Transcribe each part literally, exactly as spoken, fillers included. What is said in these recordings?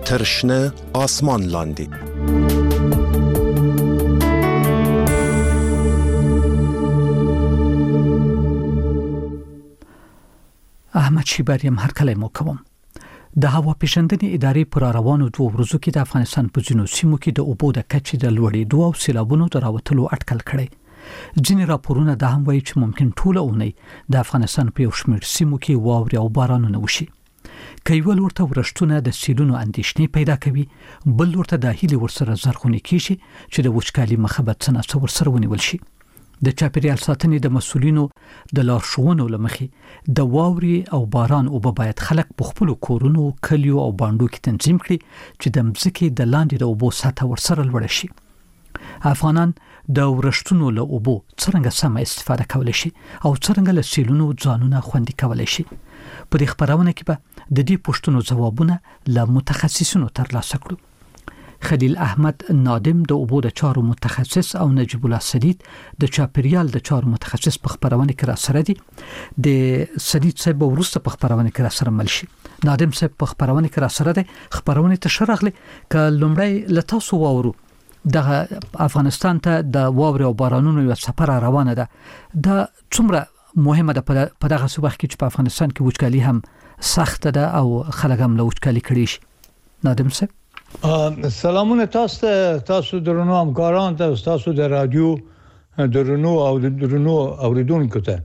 تر شنه آسمان لاندې. احمد شیبریم هرکلی مو کوم. د هوا پیژندنې ادارې پر روانو دوه ورځو کې د افغانستان په ځینو سیمو کې د اوبو د کچې د لوړېدو او سیلابونو د راوتلو اټکل کړی. ځینې راپورونه دا هم وایي چې ممکن ټوله اونۍ د افغانستان په یو شمېر سیمو کې واورې او بارانونه وشي. که یو ورته ورشتونه د سیلونو اندېښنې پیدا کوي، بل ورته د هیلې ورسره زرغونې کیږي چې د وچکالي مخه به څه ناڅه ورسره ونیول شي. د چاپیریال ساتنې د مسؤلینو د لارښوونو له مخې د واورې او باران اوبه باید خلک په خپلو کورونو، کلیو او بانډو کې تنظیم کړي چې د مځکې د لاندې د اوبو سطحه ورسره لوړه شي. افغانان د ورشتونو له اوبو څرنګه سمه استفاده کولی شي او څرنګه له سیلونو ځانونه خوندي کولی شي. په دې خبرونه کې به د دې پوښتنو ځوابونه له متخصصینو ترلاسه کړو. خلیل احمد نادم د اوبو د چارو متخصص او نجیب الله سدید د چاپیریال د چارو متخصص په خبرونه کې را سره دي. د سدید صاحب ورسته په خبرونه کې را سره مل شي. نادم صاحب په خبرونه کې را سره دي. خبرونه ته شرغله ک لومړی لتاسو واورو د افغانستان ته د واورې او بارانونو یو سفر روانه ده. دا څومره مهمه ده په دغه وخت کې چې په افغانستان کې وچکالي هم سخت ده او خلک هم له وچکالي کړي شي. نادم صاحب سلامونه تاسو تاسو درنو همکاران ته، تاسو د رادیو درنو او درنو اوریدونکو ته.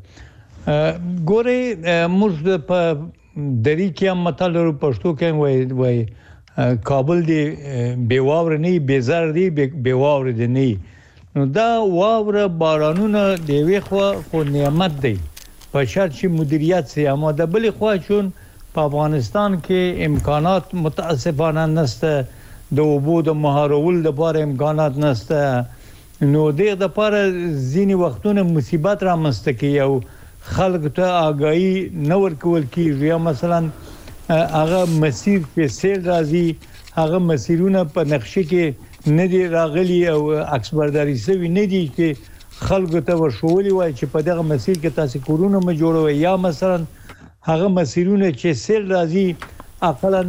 ګوري موږ په دری کې هم متل پښتو کې وای وای کابل دی بیواور نه بیزار دی بیواور دی نه. نو دا واور بارانونه دی وی خو خو نعمت دی په شرط چې مدیریت سي. اما د بل خو چون په افغانستان کې امکانات متاسفانه نشته، د اوبو د مهارول لپاره امکانات نشته. نو دغه لپاره ځینی وختونه مصیبت را مستکی او خلک ته آگاهی نور کول کیږي. یا مثلا هغه مسیر په سیل راځي، هغه مسیرونه په نقشه کې نه دی راغلي او عکس برداری سوي نه دي چې خلکو ته ورشولي وای چې په دغه مسیر کې تاسو کورونه م جوړوي. یا مثلا هغه مسیرونه چې سیل راځي اقلا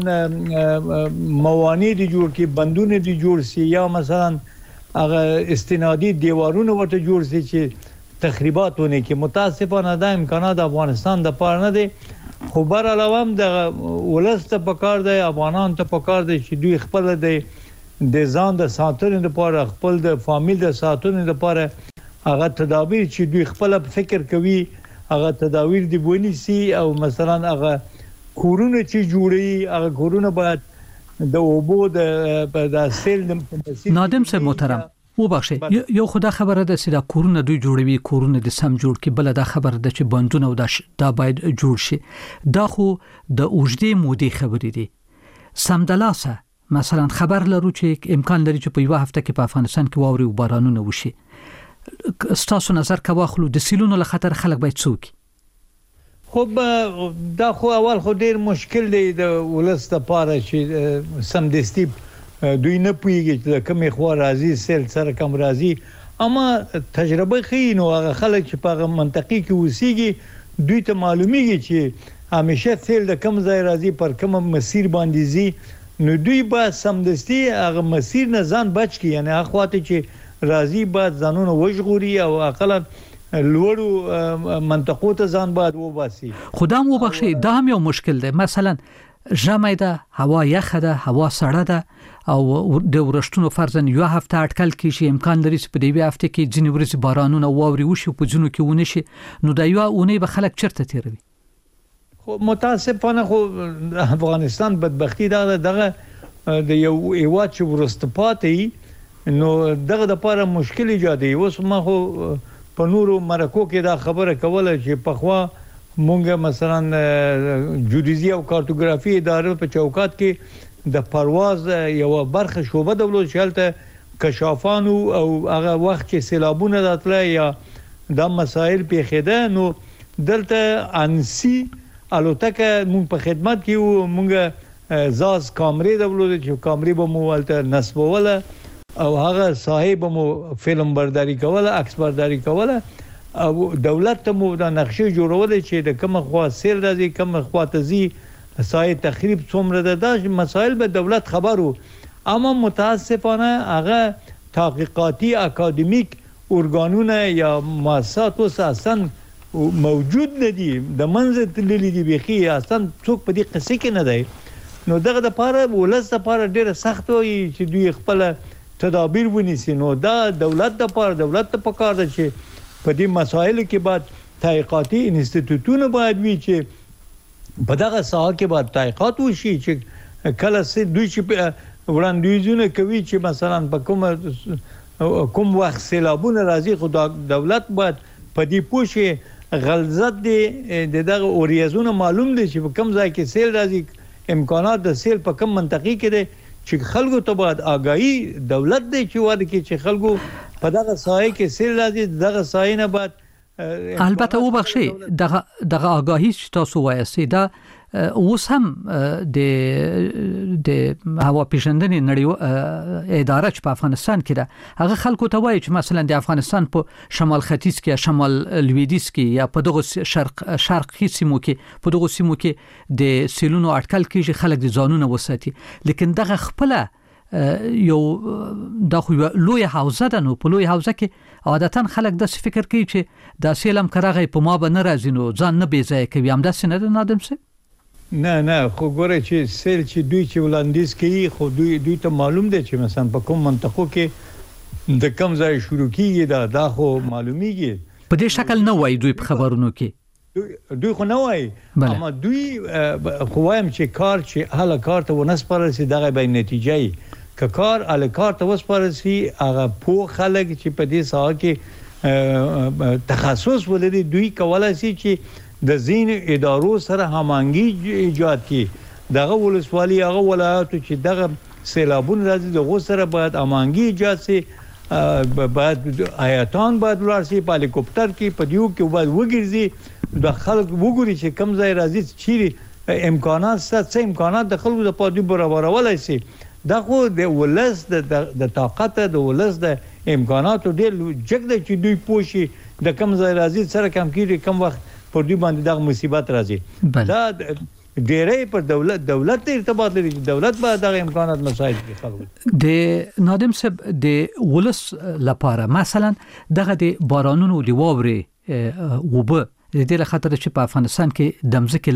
موانع دي جوړ کی، بندونه دي جوړ سي، یا مثلا هغه استنادي دیوارونه ورته جوړ سي چې تخریباتونه کې. متاسفانه دا امکانات افغانستان د پاره نه دي. خو بر علاوه هم د ولست په کار دی، افغانان ته په کار دی چې دوی خپل د د ځان د ساتنې لپاره، خپل د فامیل د ساتنې لپاره هغه تدابیر چې دوی خپل فکر کوي هغه تدابیر دی ونیسي. او مثلا هغه کورونه چې جوړي هغه کورونه باید د اوبو د سیل نادم صاحب محترم وبخښه، یو خدا خبره ده چې دا کورونه دوی جوړوي، کورونه د سم جوړ کی، بل دا خبره ده چې بندونه او دا باید جوړ شي. دا خو د اوږدې مودې خبرې دي. سمدلاسه مثلا خبر لرو چې امکان لري چې په یو هفته کې په افغانستان کې واوري او بارانونه وشي. ستاسو نظر کا واخلو د سیلونو له خطر خلک باید څوک؟ خو دا خو اول خو ډیر مشکل دی د ولست لپاره چې سمدستي دوی نه پوهیږي چې کومې خوا راځي سیل سره کم راځي. اما تجربه خي نو هغه خلک چې په منطقي کې وسیږي دوی ته معلومیږي چې همیشه سیل د کم ځای راځي پر کوم مسیر باندې زی. نو دوی به سمدستي هغه مسیر نه ځان بچ کی، یعنی هغه خواته چې راځي بعد ځانونه وژغوري او اقلا لوړو منطقو ته ځان بعد وباسي. خدام وبخښي دا هم یو مشکل دی. مثلا ژمی ده، هوا یخه ده، هوا سړه ده او د ورشتونو فرضاً یو هفته اټکل کیږي، امکان لري چې په دې هفته کې ځینې ورځې بارانونه واوري وشي، په ځینو کې ونه شي. نو دا یو اونۍ به خلک چیرته تیروي؟ خو متاسفانه خو افغانستان بدبختی دا دغه د یو ایواد چې ورسته پاتې نو دغه د لپاره مشکل ایجادي. اوس ما خو په نورو مرکو کې دا خبره کوله چې په خوا مونږه مثلا جیودیزي او کارتوګرافي اداره په چوکات کې د پرواز یو برخه شوبه دولت شالته کشافانو او هغه وخت چې سیلابونه راتله یا دا مسائل پیښیده نو دلته انسی الوتکه مونږ په خدمت کې وو. مونږه زاز کامرې دولت چې کامرې به مو ولته نسبوله او هغه صاحب مو فلم برداری کوله، عکس برداری کوله او دولت ته مو دا نقشه جوړول چې د کوم خوا سیل راځي، کوم خوا ته زی سای تخریب څومره ده دا مسائل به دولت خبرو اما متاسفانه هغه تحقیقاتی اکادمیک ارگانونه یا مؤسسات اوس اصلا موجود نه دي د منځ تللي دي بيخي اصلا څوک په دې قصې کې نه دی نو دغه د پاره ولس د پاره ډیره سخت وي چې دوی خپل تدابیر ونیسي نو دا دولت د پاره دولت ته پکار ده چې په دې مسایلو کې بعد تحقیقاتي انسټیټیوټونه باید وي چې په دغه ساحه کې باید تحقیقات وشي چې کله چې دوی چې وړاندیزونه کوي چې مثلا په کوم کوم وخت سیلابونه راځي خو دولت باید په دې پوښي غلظت دي دغه اوریازونه معلوم دي چې په کوم ځای کې سیل راځي امکانات د سیل په کوم منطقي کې دي چې خلکو ته باید آگاهی دولت دی چې واده کې چې خلکو په دغه سایه کې سیل راځي دغه سایه نه بعد البته وبخشي دغه دغه آگاهی چې تاسو وایسته دا اوس هم د د هوا پیژندنې نړۍ اداره چې په افغانستان کې ده هغه خلکو ته وایي چې مثلا د افغانستان په شمال ختیځ کې شمال لویدیځ کې یا په دغه شرق شرقي سیمو کې په دغه سیمو کې د سیلونو اټکل کېږي خلک د ځانونه وساتي لیکن دغه خپل یو د خو لوی حوزه ده نو په لوی حوزه کې عادتاً خلک د فکر کوي چې د سیلم کرغه په ما به نه راځي نو ځان نه بیځای کوي هم د سینه نادم سي نه نه خو ګوره چې سیل چې دوی چې ولاندیز کوي خو دوی دوی ته معلوم دی چې مثلا په کوم منطقو کې د کم ځای شروع کیږي دا دا خو معلومیږي په دې شکل نه وای دوی په خبرونو کې دوی خو نه وای اما دوی خو وایم چې کار چې هله کار ته ونسپارل سي دغه به نتیجه که کار ال کار ته وسپارل سي هغه پو خلک چې په دې ساحه کې تخصص ولري دوی کولای سي چې د زین ادارو سره همانګي ایجاد کی دغه ولسوالي هغه ولایت چې دغه سیلابون راځي دغه سره باید همانګي ایجاد سي باید آیاتان باید ورسي په هلیکوپټر کې په دیو کې باید وګرځي د خلک وګوري چې کم ځای راځي چې امکانات ست امکانات د خلکو د پادو برابرولای سي دغه د ولس د طاقت د ولس د امکاناتو ډېر جګ د چې دوی پوښي د کم ځای راځي سره کم کیږي کم وخت پر دوی باندې دغه مصیبت راځي دا ډېرې پر دولت دولت ارتباط لري دولت به دغه امکانات مساعد کړي خلکو د نادم صاحب د ولس لپاره مثلا دغه د بارانونو دی ووري وبه د دې لخاطر چې په افغانستان کې د مځکې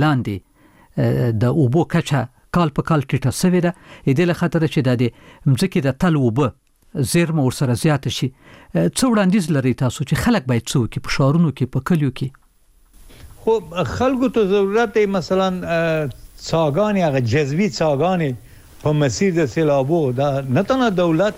لاندې د اوبو کچه کال په کال ټیټه شوې ده د دې لخاطر چې د مځکې د تل وبه زیرمه ورسره زیات شي څو وړاندیز لري تاسو چې خلک باید څو کې په شهرونو کې په کلیو کې خو خلکو ته ضرورت دی مثلا څاګانې هغه جذبي څاګانې په مسیر د سیلابو دا نه تنه دولت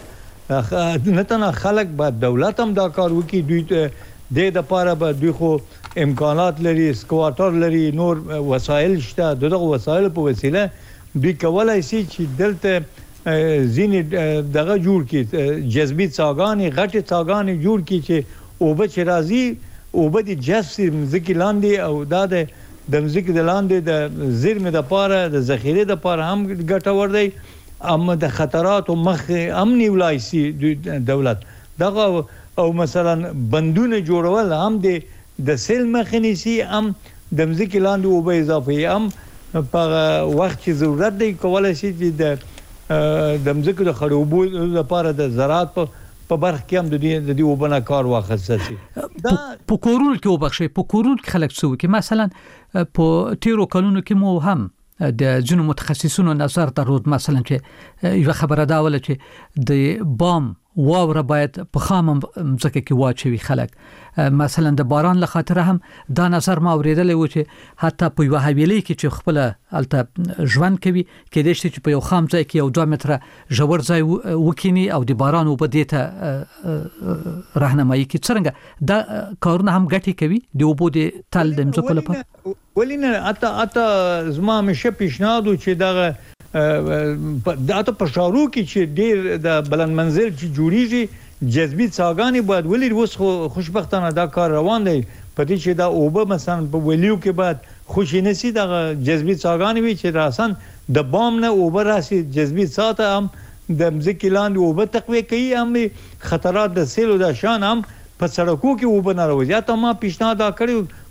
نه تنه خلک باید دولت هم دا کار وکړي دوی ته د لپاره به دوی خو امکانات لري سکواټر لري نور وسایل شته دغه وسایل په وسیله دوی کولای شي چې دلته زین دغه جوړ کړي جذبي څاګانې غټه څاګانې جوړ کړي چې او به چې راځي او به د جس مزکی لاندې او دا د مزکی د لاندې د زیرمه د پاره د ذخیره د پاره هم ګټور دی اما د خطرات او مخ امنی ولایسي دولت دغه او مثلا بندونه جوړول هم د د سیل مخنیسي هم د مزکی لاندې او به اضافه هم په وخت چې ضرورت دی کولای شي چې د د مزکی د خړوبو لپاره د زراعت په په برخ کې هم د دې د دې وبنه کار واخصه سي دا په کورونو کې وبخښي په کورونو کې خلک څو کې مثلا په تیرو کلونو کې مو هم د جنو متخصصونو نظر درود مثلا چې یو خبره دا ول چې د بام واوره باید په خام مځکه کې واچوي خلک مثلا د باران له خاطر هم دا نظر ما اوریدل و چې حتی په یو حویلۍ کې چې خپل الته ژوند کوي کې د شته چې په یو خام ځای کې یو دوه متره ژور ځای وکینی او د باران وب دیته راهنمایي کوي څنګه دا کارونه هم ګټي کوي د وبو د تل د مځکو لپاره ولینه اته اته زما مشه پیشنهاد چې دغه دا ته په شارو کې چې ډیر د بلند منزل چې جوړیږي جذبي څاګانې باید ولې اوس خوشبختانه دا کار روان دی په دې چې دا اوبه مثلا په ولیو کې باید خوشینسي د جذبي څاګانې وي چې راسن د بام نه اوبه راسي جذبي ساته هم د مځکې لاندې اوبه تقویه کوي هم خطرات د سیل او د شان هم په سړکو کې اوبه نه راوځي ته ما پیشنهاد کړی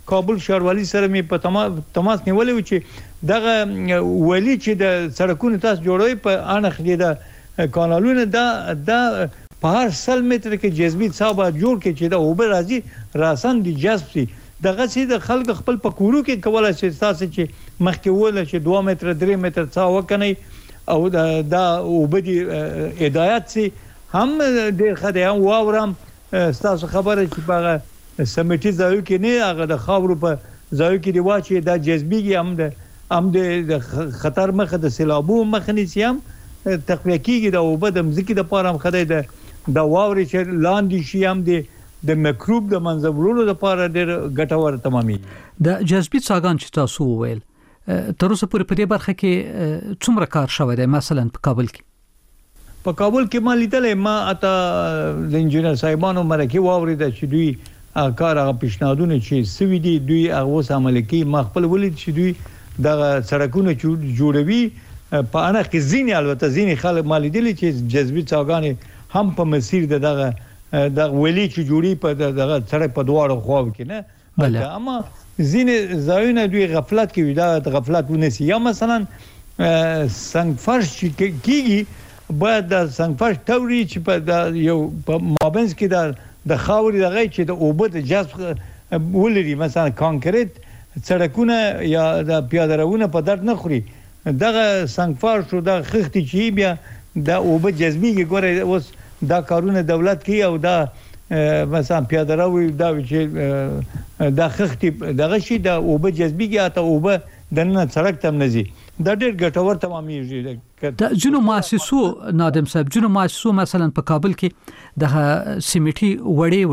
کابل ښاروالي سره مې په تماس نیولې و چې دغه ولی چې د سړکونو تاسو جوړوي په اړه کې د کانالونو دا دا په هر سل متر کې جذبي څاه جوړ کې چې دا اوبه راځي راسن دي جذب شي دغه چې د خلک خپل په کورو کې کولای شي تاسو چې مخکې وله چې دوه متر درې متر څاه وکني او دا دا اوبه دي هدایت سي هم د خدای واورم تاسو خبره چې په سمټي ځایو کې نه هغه د خاورو په ځایو کې دی واچي دا جذبيږي هم د هم د خطر مخه د سیلابو مخه نيسي هم تقویه کیږي د اوبه د مځکې د پاره هم خدای د د واوري چې لاندې شي هم د د میکروب د منځورولو لپاره ډېر ګټور تمامي د جذبي څاګان چې تاسو وویل تر اوسه پورې په دې برخه کې څومره کار شوی دی مثلا په کابل کې په کابل کې ما لیدلې ما اته د انجنیر صاحبانو مرکه واوري د چې دوی کار هغه پیشنهادونه چې سوي دي دوی هغه اوس عملي کوي ما خپل ولید چې دوی د سړکونو جوړوي په اړه کې ځینې البته ځینې خلک مالي دي چې جذبي څاګانې هم په مسیر دغه د ولی چې جوړي په دغه سړک په دواړو خواو کې نه بله اما ځینې ځایونه دوی غفلت کوي دا غفلت ونسي یا مثلا څنګه فرش کیږي باید د څنګه فرش توري چې په یو په مابینس کې د د خاوري دغه چې د اوبه د جذب ولري مثلا کانکریټ سړکونه یا د پیاده روونه په درد نه خوري دغه سنگفار شو د خختي چې بیا د اوبه جذبيږي ګوره اوس دا کارونه دولت کوي او دا مثلا پیاده روي دا چې د خختي دغه شي د اوبه جذبيږي اته اوبه د نن سړک تم نزي دا ډېر ګټور تمامېږي د جنو مؤسسو نادم صاحب جنو مؤسسو مثلا په کابل کې د سیمټي وړې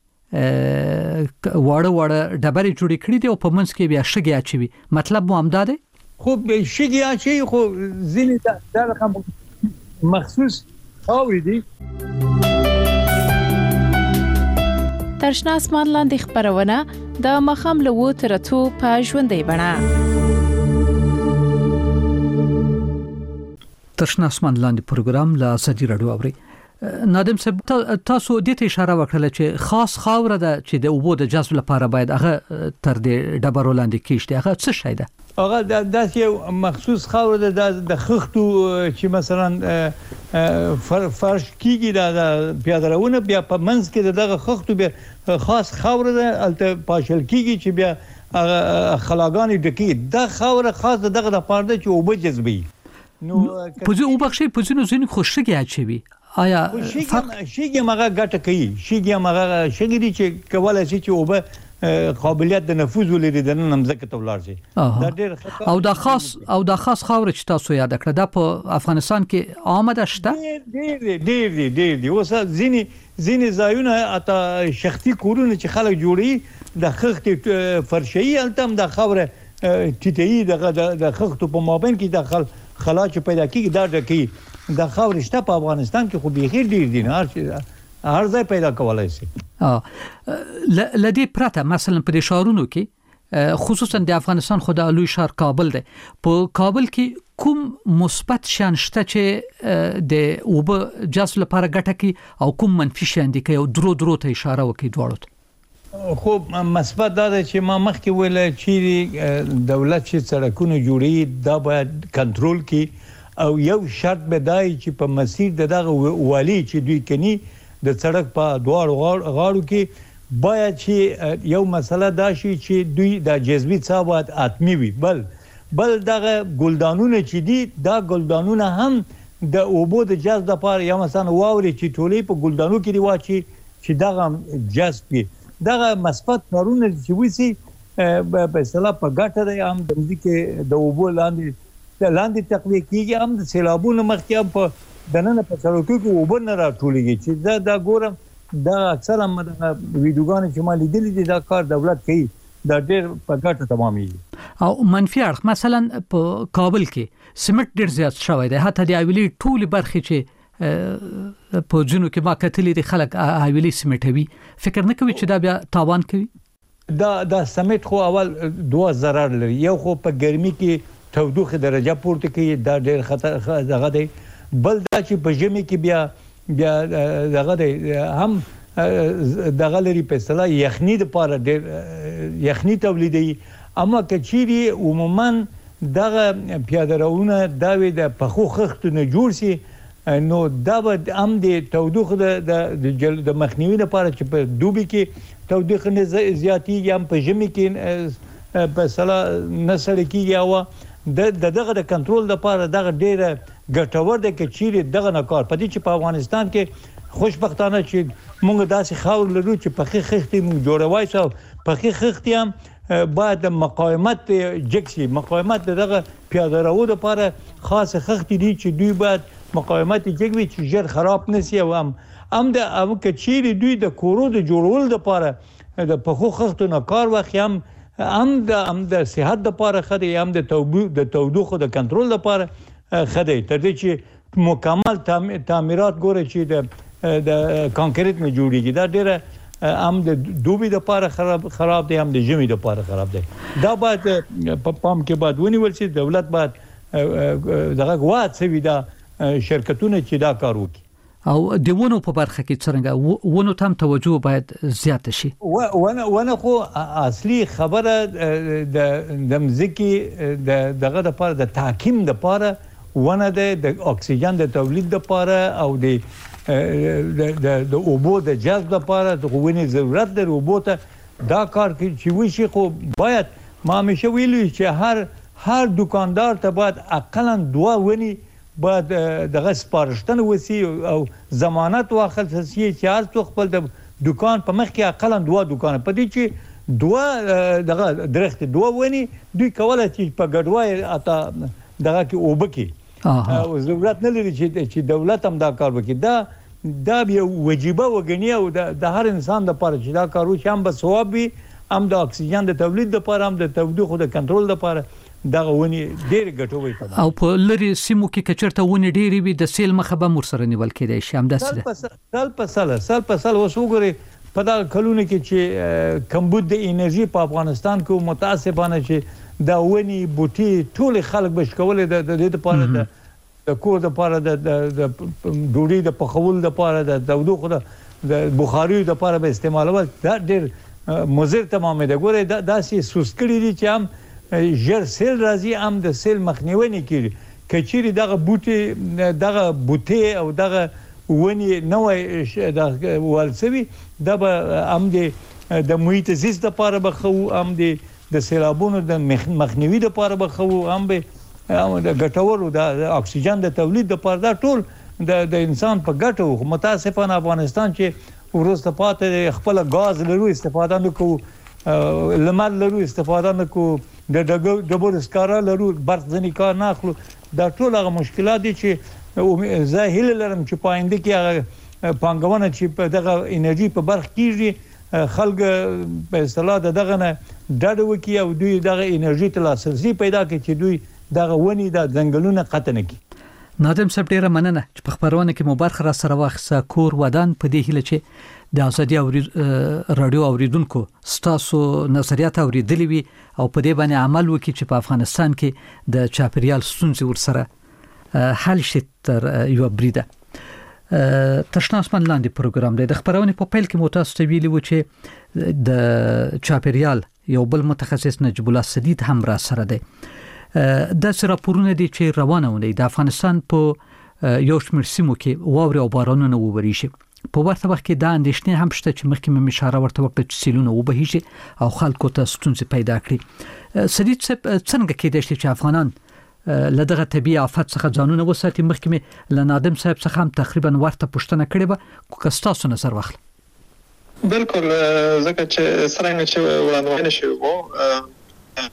وړې واړه واړه ډبرې جوړې کړې دي او په منځ کې بیا شګې اچوي مطلب مو همدا دی خو شګې اچي خو ځینې دا رقم مخصوص خاورې دي ترشنا اسمان لاندې خبرونه د مخام له و تر اتو په ژوندۍ بڼه ترشنا اسمان لاندې پروګرام لا ازادي رادیو اوري نادم صاحب تاسو د دې اشاره وکړه چې خاص خاوره ده چې د اوبو د جذب لپاره باید هغه تر دې ډبرو لاندې کیشته هغه څه شي ده هغه د یو مخصوص خاوره ده د خختو چې مثلا فرش کیږي د پیاده روونه بیا په منځ کې دغه خختو بیا خاص خاوره ده الته پاشل کیږي چې بیا خلاګانی ډکی د خاوره خاص دغه د پاره چې اوبه جذبي نو پوزي او بخشي پوزي نو زین خوشګي اچوي آیا شيګي مغه ګټه کوي شيګي مغه شيګي دي چې کولای شي چې اوبه قابلیت د نفوذ ولري د نن مزکه تولار شي دا ډېر او دا خاص او دا خاص خاور چې تاسو یاد کړه دا په افغانستان کې آمده شته ډېر ډېر ډېر دي اوس ځینی ځینی ځایونه اته شخصي کورونه چې خلک جوړي د خخت فرشي التم د خبره ټټي د د خخت په مابین کې داخل خلا چې پیدا کیږي دا ډکی د خاورې شته په افغانستان کې خو بيخي ډیر دي نه هر ځای پیدا کولای شي اه لدی پرته مثلا په دې شهرونو کې خصوصا د افغانستان خو د لوی شهر کابل دی په کابل کې کوم مثبت شان شته چې د اوبه جذب لپاره ګټه کوي او کوم منفي شان دي کوي درو درو ته اشاره وکړي دواړو خو مثبت دا چې ما مخکې ویل چې دولت چې سړکونه جوړي دا باید کنټرول کړي او یو شرط به دای چې په مسیر دغه والی چې دوی کني د سړک په دواړو غاړو کې باید چې یو مسله دا شي چې دوی د جذبي څاه باید اتمی وي بل بل دغه ګلدانونه چې دي دا ګلدانونه هم د اوبو د جذب لپاره یا مثلا واوري چې ټولې په ګلدانو کې دی واچي چې دغه جذب وي دغه مثبت کارونه چې وسی په اصطلاح په ګټه دی هم د ځکه د اوبو لاندې لاندې تقویه کیږي هم د سیلابونو مخکې په دننه په سړکو کې اوبه نه راټولېږي چې دا دا ګورم دا اکثره مده ویډیوګان چې ما لیدلې دي دا کار دولت کوي دا ډېر په ګټه تمامېږي او منفي اړخ مثلا په کابل کې سیمټ ډېر زیات شوی دی حتی د اویلی ټول برخې چې په جنو کې ما کتلې د خلک اویلی سیمټوي فکر نه کوي چې دا بیا تاوان کوي دا دا سیمټ خو اول دوه ضرر لري یو خو په ګرمي کې تودوخه درجه پورته کوي دا ډېر خطر دغه دی بل دا چې په ژمي کې بیا بیا دغه دی هم دغه لري په اصطلاح یخني د پاره ډېر یخني تولیدي اما کچيري عموما دغه پیاده روونه دا وي د پخو خښتونه جوړ سي نو دا به هم د تودوخه د د مخنیوي لپاره چې په دوبي کې تودوخه نه زیاتیږي هم په ژمي کې په اصطلاح نه سړی کېږي او د دغه د کنټرول لپاره دغه ډېره ګټور دی که چیرې دغه نه کار په دې چې په افغانستان کې خوشبختانه چې موږ داسې خاور لرو چې پخې خښتې موږ جوړوای سو پخې خښتې هم باید د مقاومت جکسي مقاومت دغه پیاده رو لپاره خاص خښتې دي چې دوی باید مقاومت جګوي چې ژر خراب نشي او هم هم د او کچيري دوی د کورو د جوړول لپاره د پخو خښتو نه کار واخلي هم هم د هم د صحت لپاره خدي هم د د تودوخه د کنټرول لپاره خدي تر دې چې مکمل تعمیرات ګوره چې د د کانکریټ نه جوړیږي دا ډیره هم د دوبي لپاره خراب خراب دي هم د ژمي لپاره خراب دي دا باید په پام کې باید ونیول شي دولت باید دغه غواړي چې دا شرکتونه چې دا کار وکړي او د ونو په برخه کې څنګه ونو ته توجه باید زیات شي ونه ونه خو اصلي خبره د د مزکی د دغه د پاره د تحکیم د پاره ونه د اکسیجن د تولید د پاره او د د د اوبو د جذب د پاره د ونې ضرورت د اوبو ته دا کار چې وشي خو باید ما همیشه ویلو چې هر هر دکاندار ته باید اقلا دوه ونی باید دغه سپارښتنه وسی او ضمانت واخل شي چې هر څوک خپل د دکان په مخ کې اقلا دوه دکان په دې چې دوه دغه درخت دوه ونی دوی کولای چې په ګډوای اته دغه کې وبکي او ضرورت نه لري چې چې دولت هم دا کار وکړي دا دا یو واجبہ وګڼي او د هر انسان لپاره چې دا کار وشي هم به ثواب وي هم د اکسیجن د تولید لپاره هم د تودوخه د کنټرول لپاره دغه ونی ډېر ګټوي او په لری سیمو کې کچرته ونی ډېری وي د سیل مخه به مر سره نیول کېدای شي هم داسې سل په سل سل په سل وسوګوري په دا کلونه کې چې کمبود د انرژي په افغانستان کې متاسفانه چې دا ونی بوټي ټول خلک بش کول د دې لپاره د کور د لپاره د ډوډۍ د پخول د لپاره د تودوخه د بخاري د لپاره به استعمالول دا ډېر مضر تمامه ده ګوره داسې سوسکړي دي چې هم ژر سیل راځي هم د سیل مخنیوي نه کوي کچيري دغه بوټي دغه بوټي او دغه ونی نوې د والسوي د هم د محیط زیست لپاره بخو هم د سیلابونو د مخنیوي لپاره بخو هم به د ګټورو د اکسیجن د تولید لپاره دا ټول د انسان په ګټو متاسفانه افغانستان چې ورسته پاتې خپل غاز لرو استفاده نکوو لمر لرو استفاده نکوو د ډبر اسکارا لرو برق ځنی کار نه اخلو دا ټول هغه مشکلات دي چې زه هیله لرم چې پاینده کې هغه پانګونه چې په دغه انرژي په برخ کېږي خلک په اصطلاح دغه نه ډډ وکي او دوی دغه انرژي ته لاسرسي پیدا کړي چې دوی دغه ونی د ځنګلونو قطع نه کړي نادم صاحب ډیره مننه چې په خبرونه کې مو برخه را سره واخصه کور ودان په دې هیله چې د ازادي او رادیو اوریدونکو ستاسو نظریات اوریدلې وي او په دې باندې عمل وکړي چې په افغانستان کې د چاپریال ستونزې ورسره حل شي تر یو بریده تشناسمان لاندې پروګرام دی د خبرونه په پیل کې مو تاسو ته ویلي و چې د چاپریال یو بل متخصص نجیب الله سدید هم را سره دی د سره پورونه دي چې روانه ونی د افغانستان په یو شمېر سیمو کې واوري او بارانونه ووري شي په ورته وخت کې دا اندېښنې هم شته چې مخکې مې اشاره ورته وکړه چې سیلونه وبهیږي او خلکو ته ستونزې پیدا کړي سدید صاحب څنګه کېدای شي چې افغانان لدغه طبيعي آفت څخه ځانونه وساتي مخکې مې لنادم صاحب څخه هم تقریبا ورته پوښتنه کړې به کو تاسو نظر واخلئ بالکل ځکه چې څنګه چې وړاندوینه شوی وو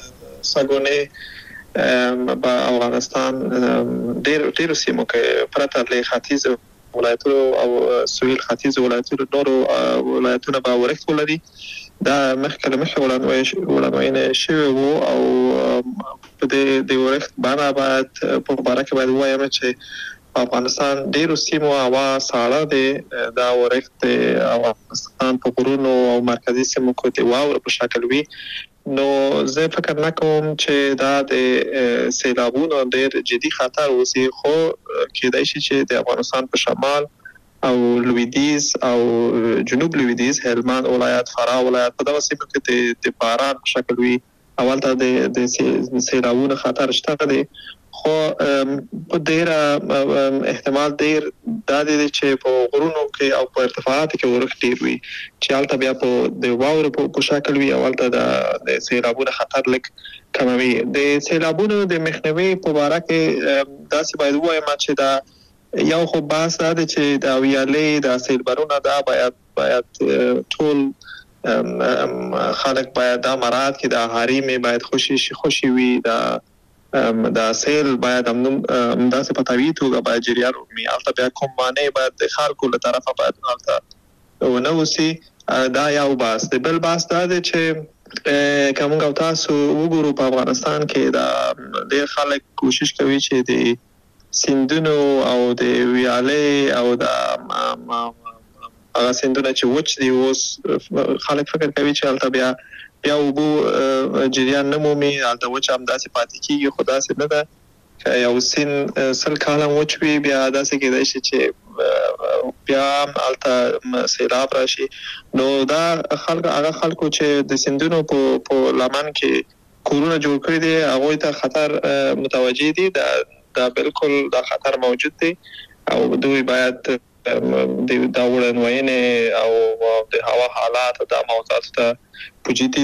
ساګونې په افغانستان ډېر ډېر سیمو کې پرته له ختیځ ولایتونو او سویل ختیځ ولایتونو نورو ولایتونو به ورښت ولري دا مخکې مخکې وړاندوینه شوی وو او په دې د ورښت باندې باید په اړه کې باید وایم چې افغانستان ډېر سیمو هوا ساړه دي دا ورښت افغانستان په غرونو او مرکزی سیمو کې د واورو په شکل وي نو زه فکر نکوم چې دا د سیلابونو ډېر جدي خطر وسی خو کېدای شي چې د افغانستان په شمال او لویدیز او جنوب لویدیز هلمند ولایت فراه ولایت په دغه سیمو کې د باران په شکل وي اول ته د د سیلابونو خطر شته دی خو په ډیر احتمال ډیر د دې چې په غرونو کې او په ارتفاعاتو کې ورخ ډیر وي چې البته بیا په د واورو په شکل وي اول ته د سیلابونو خطر لک کموي د سیلابونو د مخنیوي په اړه کې داسې باید وایم چې دا یو خو بحث دا چې د ویالې د سیلبرونو دا باید باید ټول خلک باید دا مراد کې د حریم باید خوشي خوشي وي د د سیل باید هم داسې په طبيعي توګه باید جریان وکړي البته بیا کوم معنی باید د خلکو له طرفه باید البته ونه وسی دا یو بحث دی بل بحث دا دی چې کوم او تاسو وګورو په افغانستان کې دا ډېر خلک کوشش کوي چې د سیندونو او د ویالې او د هغه سیندونه چې وچ دي اوس خلک فکر کوي چې البته بیا بیا وبو جریان نمومي البته وچ هم داسې پاتې کیږي خو داسې نه ده یو سین سل کاله وچ وي بیا داسې کېدای شي چې بیا البته سیلاب راشي نو دا خلک هغه خلکو چې د سیندونو په په لمن کې کورونه جوړ کړی دي هغه ته خطر متوجي دي دا دا بالکل دا خطر موجود دی او دوی باید د دا وړاندوینې او د هوا حالات د موضوعات ته په جدي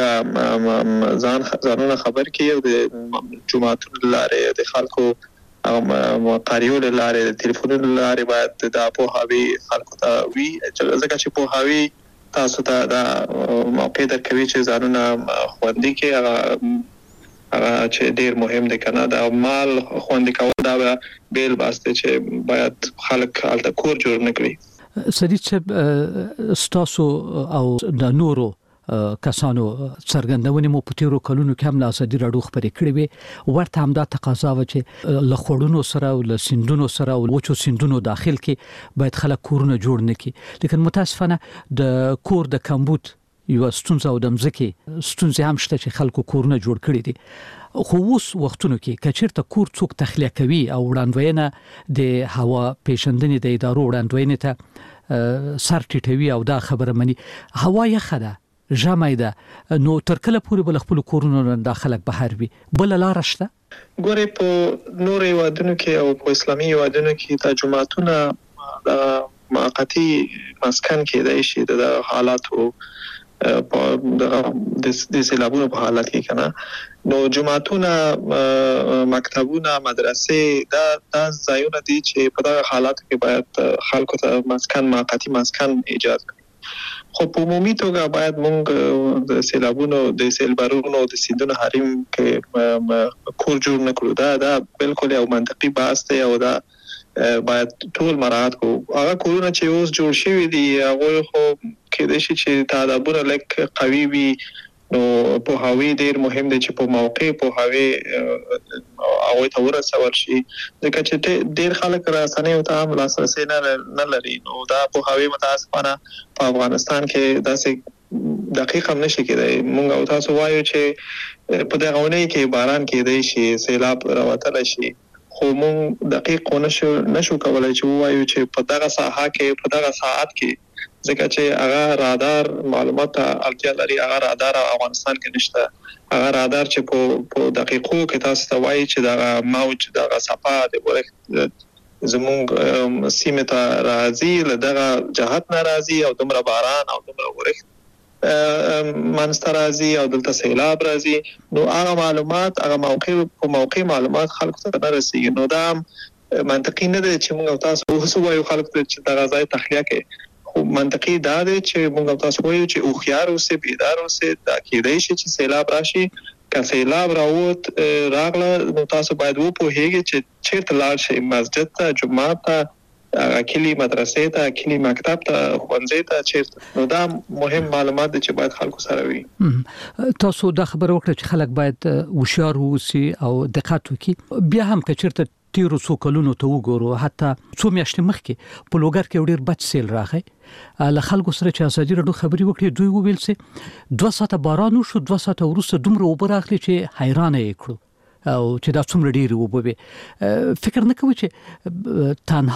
توګه ځان ځانونه خبر کړي او د جماعتونو لاره د خلکو او قاریو لاره د ټلیفونونو لاره باید د پوهاوی خلکو ته وی ځکه چې پوهاوی تاسو ته دا موقع درکوي چې ځانونه خوندي کې هغه هغه چې ډیر مهم دی کنه دا مال خوندي کول دا بیل باسته چې باید خلک الته کور جوړ نکړي سدید چې ستاسو او د نورو کسانو څرګندونې مو په تیرو کلونو کې هم ناسدي راډو خبرې کړې وي ورته هم دا تقاضا و چې لخوړونو سره او لسندونو سره او وچو سندونو داخل کې باید خلک کورونه جوړ نکړي لیکن متاسفانه د کور د کمبود یو ستونزه او د مځکه ستونزه هم شته چې خلکو کورونه جوړ کړي دي خو اوس وختونو کې کچیرته کور څوک تخلیه کوي او وړاندوینه د هوا پیشندنې د ادارو وړاندوینه ته سر ټیټوي او دا خبره مني هوا یې خده ژمای ده نو تر کله پورې بل خپل کورونو داخله بهر وي بل لار شته ګوري په نوري وادونو کې او په اسلامي وادونو کې ترجماتونه د موقتی مسکن کې د شي د حالاتو په د سیلابونو په حالت کې کنه نو جماعتونه مکتبونه مدرسې دا د ځایونه دي چې په دغه حالت کې باید خلکو ته مسکن موقتی مسکن ایجاد کړي خو په عمومي توګه باید موږ د سیلابونو د سیلبرونو د سیندونو حریم کې کور جوړ نکړو دا دا بالکل یو منطقي بحث دی او دا باید ټول مراعات کو هغه کورونه چې اوس جوړ شوی دي هغه خو کېدای شي چې تعدادونه لک قوي وي نو په هاوی ډیر مهم دي چې په موقع په هاوی او ته ورسول شي ځکه چې ډیر خلک راسنۍ او ته هم لاسرسي نه نه لري نو دا په هاوی متاسفانه په افغانستان کې داسې دقیق هم نشي کېدای مونږ او تاسو وایو چې په دغه ونې کې باران کېدای شي سیلاب راوتل شي خو مونږ دقیق نشو نشو کولای چې وایو چې په دغه ساحه کې په دغه ساعت کې ځکه چې هغه رادار معلومات اړتیا لري هغه رادار افغانستان کې نشته هغه رادار چې په په دقیقو کې تاسو ته وایي چې دغه موج دغه صفه د ورخ زمونږ سیمه ته راځي له دغه جهت ناراضي او دومره باران او دومره ورخ منستر راځي او دلته سیلاب راځي نو هغه معلومات هغه موقع په موقع معلومات خلکو ته نه رسیږي نو دا منطقي نه دی چې موږ تاسو اوس وایو خلکو ته چې دا غځای تخلیه کوي خو منطقي دا دی چې موږ تاسو وایو چې او خيار اوسه بیدار اوسه دا کېدای شي چې سیلاب راشي که سیلاب راوت راغله نو تاسو باید وو په هیګه چې چیرته لاړ شئ مسجد ته جمعه ته کلی مدرسې ته کلی مکتب ته ښوونځي ته چیرته نو دا مهم معلومات دي چې باید خلکو سره وي تاسو دا خبره وکړه چې خلک باید هوښیار اوسي او دقت وکړي بیا هم که چیرته تیرو څو کلونو ته وګورو حتی څو میاشتې مخکې په لوګر کې ډېر بد سیل راغی له خلکو سره چې ازادي راډیو خبرې وکړې دوی وویل چې دوه ساعته باران وشو دوه ساعته وروسته دومره اوبه راغلي چې حیرانه یې کړو او چې دا څومره ډېرې اوبه وې فکر نه کوي چې تنها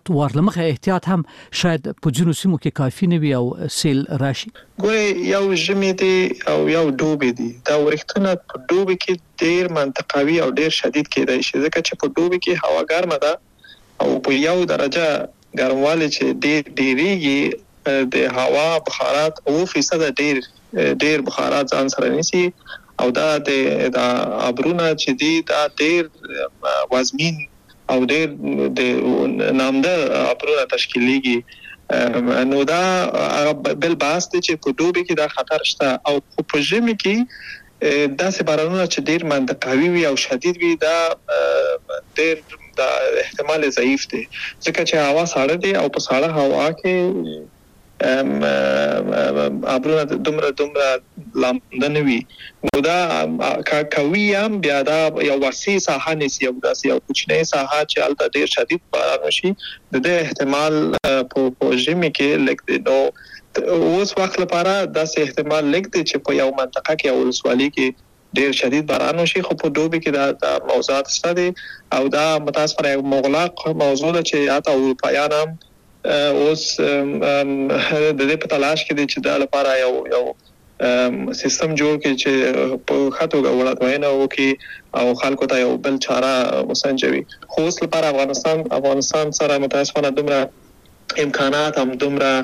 ورلمخه احتیاط هم شاید په جنو سیمو کې کافي نه وي او سیل راشي. ګورې یو ژمي دی او یو دوبي دی. دا ورښتونه په دوبي کې ډیر منطقوي او ډیر شدید کېدای شي ځکه چې په دوبي کې هوا ګرمه ده او په یو درجه ګرموالی چې ډیر ډیریږي د هوا بخارات اوه فیصد ډیر ډیر بخارات ځان سره نیسي او دا د ابرونه چې دی دا ډیر وزمین او ډیر د نامدار ابرونه تشکیلیږي نو دا بل باس دی چې په دوبي کې دا خطر شته او په ژمي کې دا سه بارانونه چې ډیر منطقوي وي او شدید وي دا ډیر دا احتمال ضعیف دی ځکه چې هوا ساړه دی او په ساړه هوا کې ام ابرونه دومره دومره لامده وي نو دا کوي هم بیا دا یو وسیع ساحه نسی او دا یو کوچنی ساحه چې البته ډیر شدید باران وشي د دې احتمال په ژمي کې لکه نو اوس وخت لپاره دا سه احتمال لګ دی چې په یو منطقه کې او ولسوالۍ کې ډیر شدید باران وشي خو په دوبي کې دا موضوعات شته دي او دا متاسفانه یو مغلق موضوع ده چې حتی اروپایان هم اوس د دې په تلاش کې دي چې دا لپاره یو یو سیستم جوړ کړي چې په خاطر غوړاتوینه وکي او خلکو ته یو بل چاره وسنجوي خو اوس لپاره افغانستان افغانستان سره متاسفانه دومره امکانات هم دومره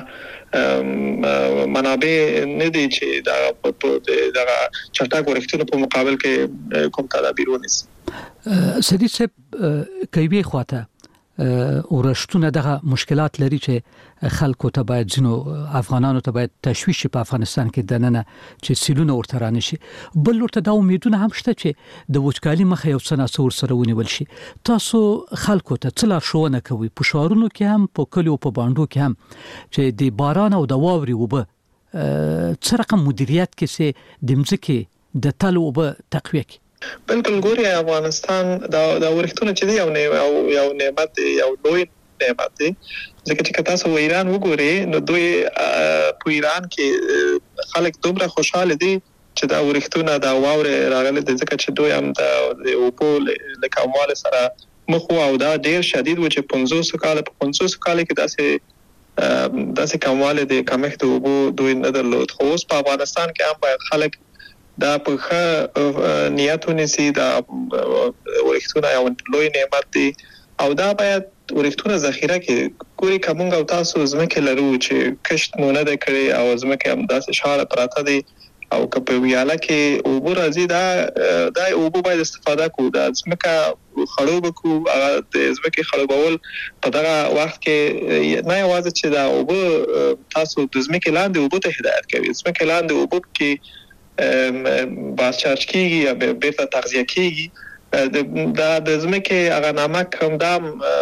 منابع نه دي چې دا په دغه چټک ورښتونو په مقابل کې کوم تدابیر ونیسي. سدي صاحب کوي خواته ورښتونه دغه مشکلات لري چې خلکو ته باید ځنو افغانانو ته باید تشویش په افغانستان کې دننه چې سیلونه ورته رانشي بل ورته دا امیدونه هم شته چې د وچکالي مخه یو څه ناسور سره ونیول شي. تاسو خلکو ته څه لارښوونه کوي په شهرونو کې هم په کلیو په باندو کې هم چې د باران او د واوري وبه څه رقم مدیریت کې سي د مځکې د تل وبه تقویه کې بالکل ګوري افغانستان دا دا ورښتونه چې دی یو نه او یو نعمت یو لوی نعمت دی ځکه چې تاسو و ایران وګورئ نو دوی په ایران کې خلک دومره خوشاله دي چې دا ورښتونه دا واوري راغلي ځکه چې دوی هم د اوپو له کمواله سره مخ او دا ډیر شدید و چې پنځوس کال په پنځوس کال کې داسې داسې کمواله د کمښت اوبو دوی نه درلود خو اوس په افغانستان کې هم باید خلک دا په ښه نیتونه سي دا ورښتونه یو لوی نعمت دی او دا باید ورښتونه ذخیره کې ګوري کومه او تاسو زمکه لرو چې کشت مو نه د کړی او زمکه هم داسې شاله پراته دي او کپه ویاله کې اوبو راځي دا دا اوبو باید استفاده کو دا زمکه خړوب کو د زمکه خړوبول په دغه وخت کې نه یوازې چې دا اوبو تاسو د زمکه لاندې اوبو ته هدایت کوي زمکه لاندې اوبو کې باز چارج کیږي یا بیرته تغذیه کیږي دا د زمکه هغه نمک هم دا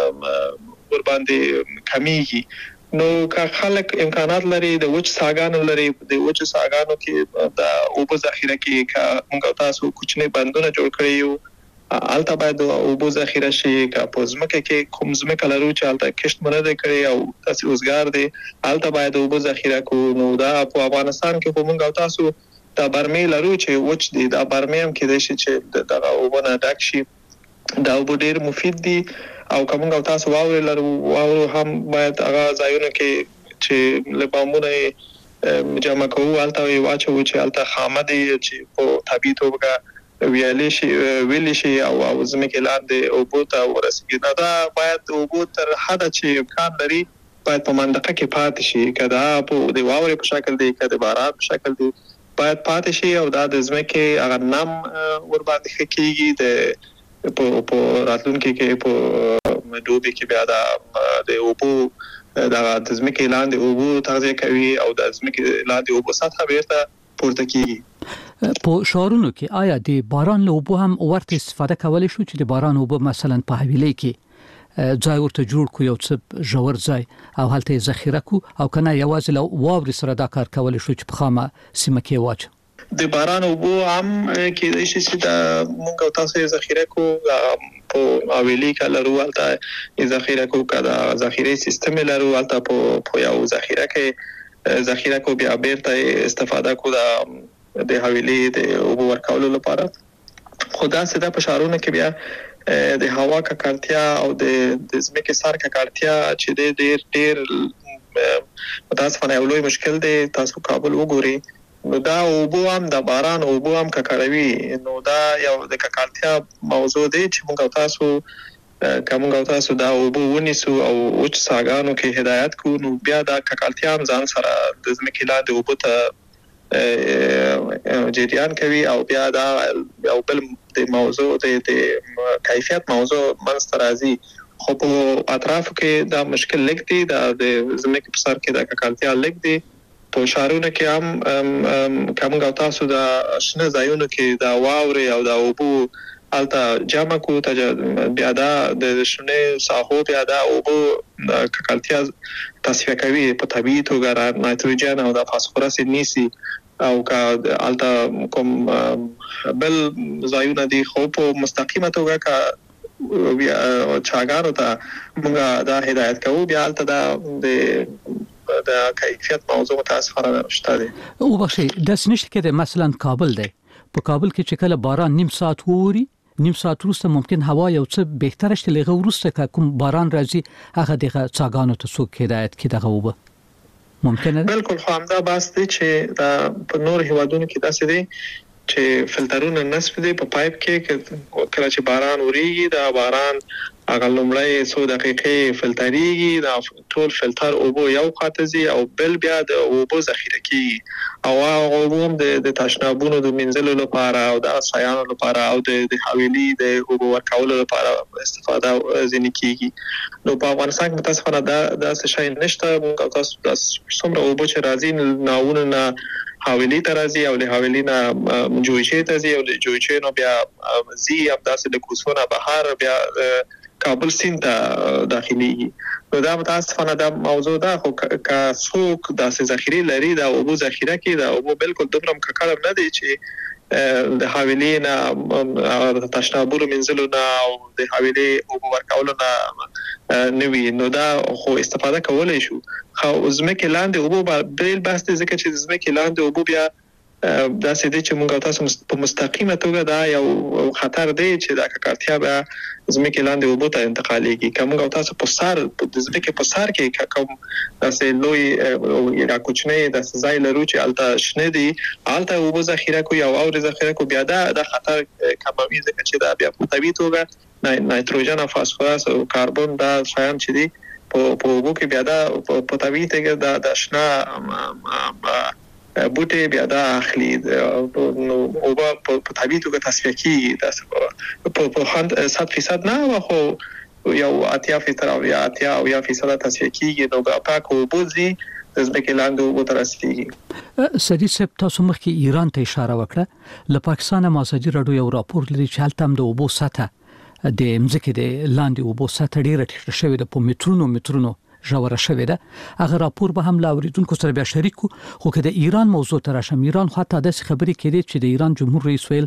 ور باندې کمیږي نو که خلک امکانات لري د وچ ساګانو لري د وچ ساګانو کې دا اوبو ذخیره کې کا موږ تاسو کوچنی بندونه جوړ کړی یو البته باید اوبو ذخیره شي کا په زمکه کې کوم زمکه لرو چې البته کشت مونږ نه کړی او تاسو اوسګار دي البته باید اوبو ذخیره کو نو دا په افغانستان کې موږ تاسو دا برمه لرو چې وچ دي دا برمه هم کې د شي چې دغه اوبونه ډک شي دا اوبه ډیر مفید دي او کومه او تاسو واوري لرو واورو هم باید هغه ځایونه کې چې لبامونه جمع کوو البته واچو چې البته خامه دي چې په طبيعي توګه ویلې شي ویلې شي او زمکه لاندې اوبو ته ورسیږي دا باید اوبو تر حد چې امکان لري باید په منطقه کې پاتې شي کدا په دی واوري په شکل دی کدا باران په شکل دی باید پاتې شي او دا د زمکه هغه نم ور باندې خکېږي د په په راتلونکي کې په دوبي کې بیا دا د اوبو دا د زمکه لاندې اوبو تغذیه کوي او د زمکه لاندې اوبو سطح بیرته پورته کیږي. په شهرونو کې آیا د باران له اوبو هم ورته استفاده کولای شو چې د باران اوبو مثلا په حویلۍ کې ځای ورته جوړ کو یو څه ژور ځای او هلته ذخیره کو او کنه یوازې لو واوري سره دا کار کولای شو چې په خامه سیمه کې واچ د باران اوبو هم کې د شي چې دا موږ تاسو ذخیره کو په اویلی کله روالته ذخیره کو کدا ذخیره سیستم لرو البته په په یو ذخیره کې ذخیره کو بیا بیرته استفاده کو د حویلی د اوبو ورکولو لپاره خدا سده په شهرونو کې بیا د هوا ککړتیا او د د ځمکې سر ککړتیا چې د ډېر ډېر متاسفانه یو لوی مشکل دی. تاسو کابل وګورئ نو دا اوبو هم د باران اوبو هم ککړوي. نو دا یو د ککړتیا موضوع دی چې موږ تاسو کوم غو تاسو دا اوبو ونیسو او اوچ ساګانو کې هدایت کو نو بیا دا ککړتیا هم ځان سره د ځمکې لاندې اوبو ته جریان کوي او بیا دا یو بل د موضوع د کیفیت موضوع منځته راځي. خو په اطرافو کې دا مشکل لګ دی، دا د ځمکې په سر کې دا ککړتیا لګ دی. په شهرونو کې هم کوم غو تاسو دا شنه ځایونو کې دا واوري او دا اوبو الته جمع کو ته بیا دا د شنه ساحو بیا دا اوبو ککړتیا تصفیه کوي په طبيعي توګه نایتروجن او د فاسفورس نیسي او کا الته کوم بل ځایونه دي خو په مستقیمه توګه کا بیا چاګانو ته موږ دا هدایت کوو. بیا الته دا د د کیفیت موضوع متاسفانه شته دي. او بخشي د سنشت کې مثلا کابل دی، په کابل کې چې کله باران نیم ساعت ووري نیم ساعت وروسته ممکن هوا یو څه بهتره شي، لږه وروسته کوم باران راځي هغه دغه څاګانو ته څوک هدایت کې دغه وبه ممکن ده. بالکل خو همدا بس دی چې دا په نور هیوادونو کې داسې دی چې فلټرونه نصب دي په پایپ کې. کله چې باران وریږي دا باران هغه لومړی څو دقیقې فلټریږي، دا ټول فلټر اوبو یو خاطزي او بل بیا د اوبو ذخیره کیږي او هغه اوبو هم د تشنابونو د منځلو لپاره او د اسایانو لپاره او د حویلي د اوبو ورکولو لپاره استفاده ځینې کیږي. نو په افغانستان کې متاسفانه دا د څه شي نشته. موږ تاسو د څومره اوبو چې راځي ناونه نه حویلی ته راځي او له حویلی نه جویچې ته ځي او له جویچې نو بیا زی هم داسې د کوڅونه بهر بیا کابل سیند ته داخليږي. نو دا متاسفانه دا موضوع ده. خو که څوک داسې ذخیره لري دا اوبو ذخیره کې دا اوبو بالکل دومره ککړ نه دي چې د حویلی نه د تشنابونو منځلو نه او د حویلی اوبو ورکولو نه نوي. نو دا خو استفاده کولای شو. خو ځمکې لاندې اوبو بل بحث دي ځکه چې ځمکې لاندې اوبو بیا دا سې دي چې موږ تاسو په مستقیمه توګه دا یو خطر دی چې دا ککړتیا به ځمکې لاندې اوبو ته انتقالېږي. کوم تاسو په سر د ځمکې په سر کې کوم داسې لوی یا کوچنی د ځای لرو چې الته شنه دي الته اوبو ذخیره کوي او اور ذخیره کوي بیا دا د خطر کموي ځکه چې دا بیا په طبيعي توګه نایتروجن او فاسفورس او کاربن دا شیان چې دي په اوبو کې بیا دا په طبيعي توګه د شنه بوټي بیا دا اخلي نو او په طبيعي توګه تصفیه کیږي. په په صد فیصد نه خو یو اتیا فیصد او یا اتیا او یا فیصد تصفیه کیږي. نو په پاکو بوزي د ځمکې لاندې اوبو ته رسیږي. سدي صاحب تاسو مخکې ایران ته اشاره وکړه. له پاکستان مازدی راډیو یو راپور لري چې هلته هم د اوبو سطح د ځمکې د لاندې اوبو سطح ډیره ټیټه شوې ده، په مترونو مترونو ژوره شوې ده. هغه راپور به هم لا اوریدونکو سره بیا شریک کو. خو که د ایران موضوع ته راشم، ایران خو ته د خبرې کړي چې د ایران جمهور رئیس ویل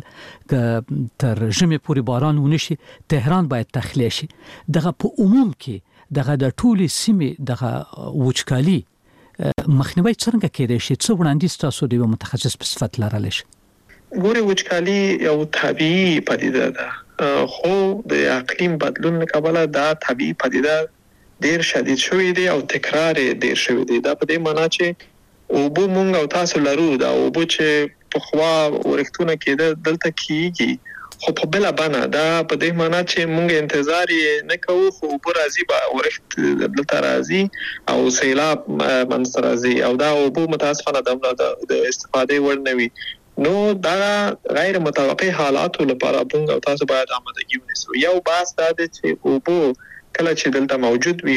ک تر ژمې پورې باران ونشي تهران باید تخلیه شي. دغه په عموم کې دغه د ټولي سیمې دغه وچکالي مخنیوي څنګه کېدای شي؟ څه وړاندیز تاسو د متخصص په صفت لرلی شي؟ ګوري وچکالي یو طبيعي پدیده ده، خو د اقلیم بدلون کبله دا طبيعي پدیده ډیر شدید شوی دی او تکرار ډیر شوی دی. دا په دې معنی چې اوبو مونږ او تاسو لرو دا اوبو چې په خوا ورښتونه کې دلته کیږي خو په بل باندې دا په دې معنی چې مونږ انتظار نه کوو خو اوبو راځي به ورښت دلته راځي او سیلاب منځ راځي او دا اوبو متاسفانه د استفاده ور نه وي. نو دا غیر متوقع حالاتو لپاره مونږ او تاسو باید آمادګي ونیسو. یو باس دا دی چې اوبو کله چې دلته موجود وي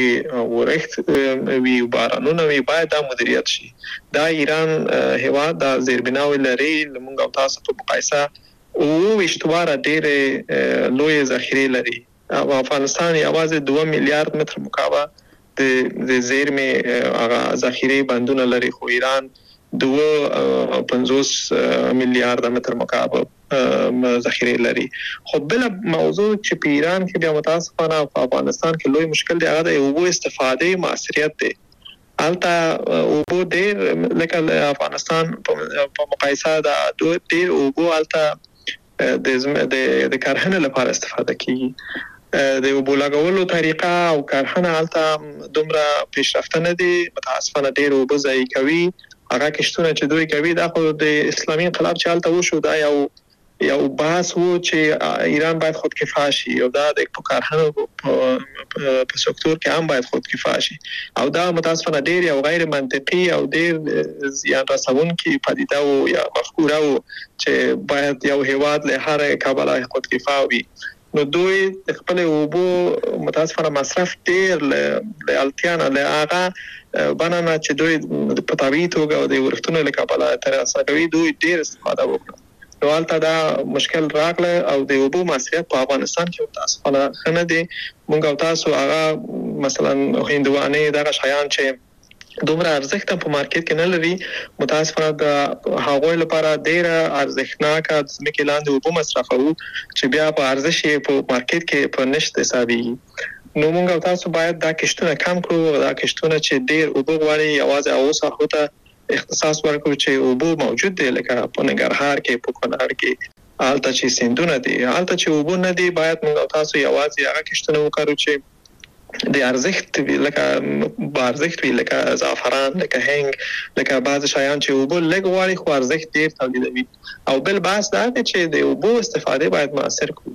ورښت وي بارانونه وي باید دا مدیریت شي. دا ایران هیواد دا زیربناوي لري لمونږ او تاسو په مقایسه او وشتواره ډېر لوی ذخیره لري. افغانستان یوازې دوه میلیارډ متر مکعب د زیرمې هغه ذخیره بندونه لري خو ایران دوه پنځوس میلیارډ متر مکعب ذخیره لري. خو بل موضوع چې په ایران کې بیا متاسفانه په افغانستان کې لوی مشکل دی هغه د اوبو استفاده مؤثریت دی. البته اوبو ډېر لکه افغانستان په مقایسه د ډېر اوبو البته د د کارخانه لپاره استفاده کیږي د اوبو لګولو طریقه او کارخانه الته دومره پیشرفته نه دي متاسفانه ډیر اوبه ضایع کوي هغه کشتونه چې دوی کوي دا خو د اسلامي انقلاب چې الته وشو دا یو یو بحث وو چې ایران باید خودکفا شي او دا د کارخانو په سکتور کې هم باید خودکفا شي او دا متاسفانه ډیر یو غیر منطقي او ډیر زیان رسونکي پدیده او یا مفکوره وو چې باید یو هیواد له هر کابل خودکفا وي نو دوی خپل اوبو متاسفانه مصرف ډیر له التیانه له هغه بنانه چې دوی په طبيعي توګه او د ورښتونو له کابل تر اساسه کوي دوی ډیر استفاده وکړي نو البته دا مشکل راغله او د اوبو مصرف په افغانستان کې متاسفانه خنه دي مونږ او تاسو هغه مثلا هندوانه دغه شیان چې دومره ارزښت په مارکیټ کې نه لري متاسفانه د هغوی لپاره ډیر ارزښتناک د ځمکې لاندې اوبو مصرفو چې بیا په ارزش په مارکیټ کې په نشته حسابي نو مونږ او تاسو باید دا کشتونه کم کړو دا کشتونه چې ډیر اوبو غواړي یوازې او ساحوته اختصاص ورکړو چې اوبو موجود دی لکه په ننګرهار کې په کونړ کې الته چې سیندونه دي الته چې اوبو نه دي باید موږ تاسو یوازې هغه کشتونه وکړو چې د ارزښت لکه بارزښت وی لکه زعفران لکه هنګ لکه بعض شیان چې اوبو لږ غواړي خو ارزښت ډیر تولیدوي او بل بحث دا دی چې د اوبو استفاده باید موثر کړو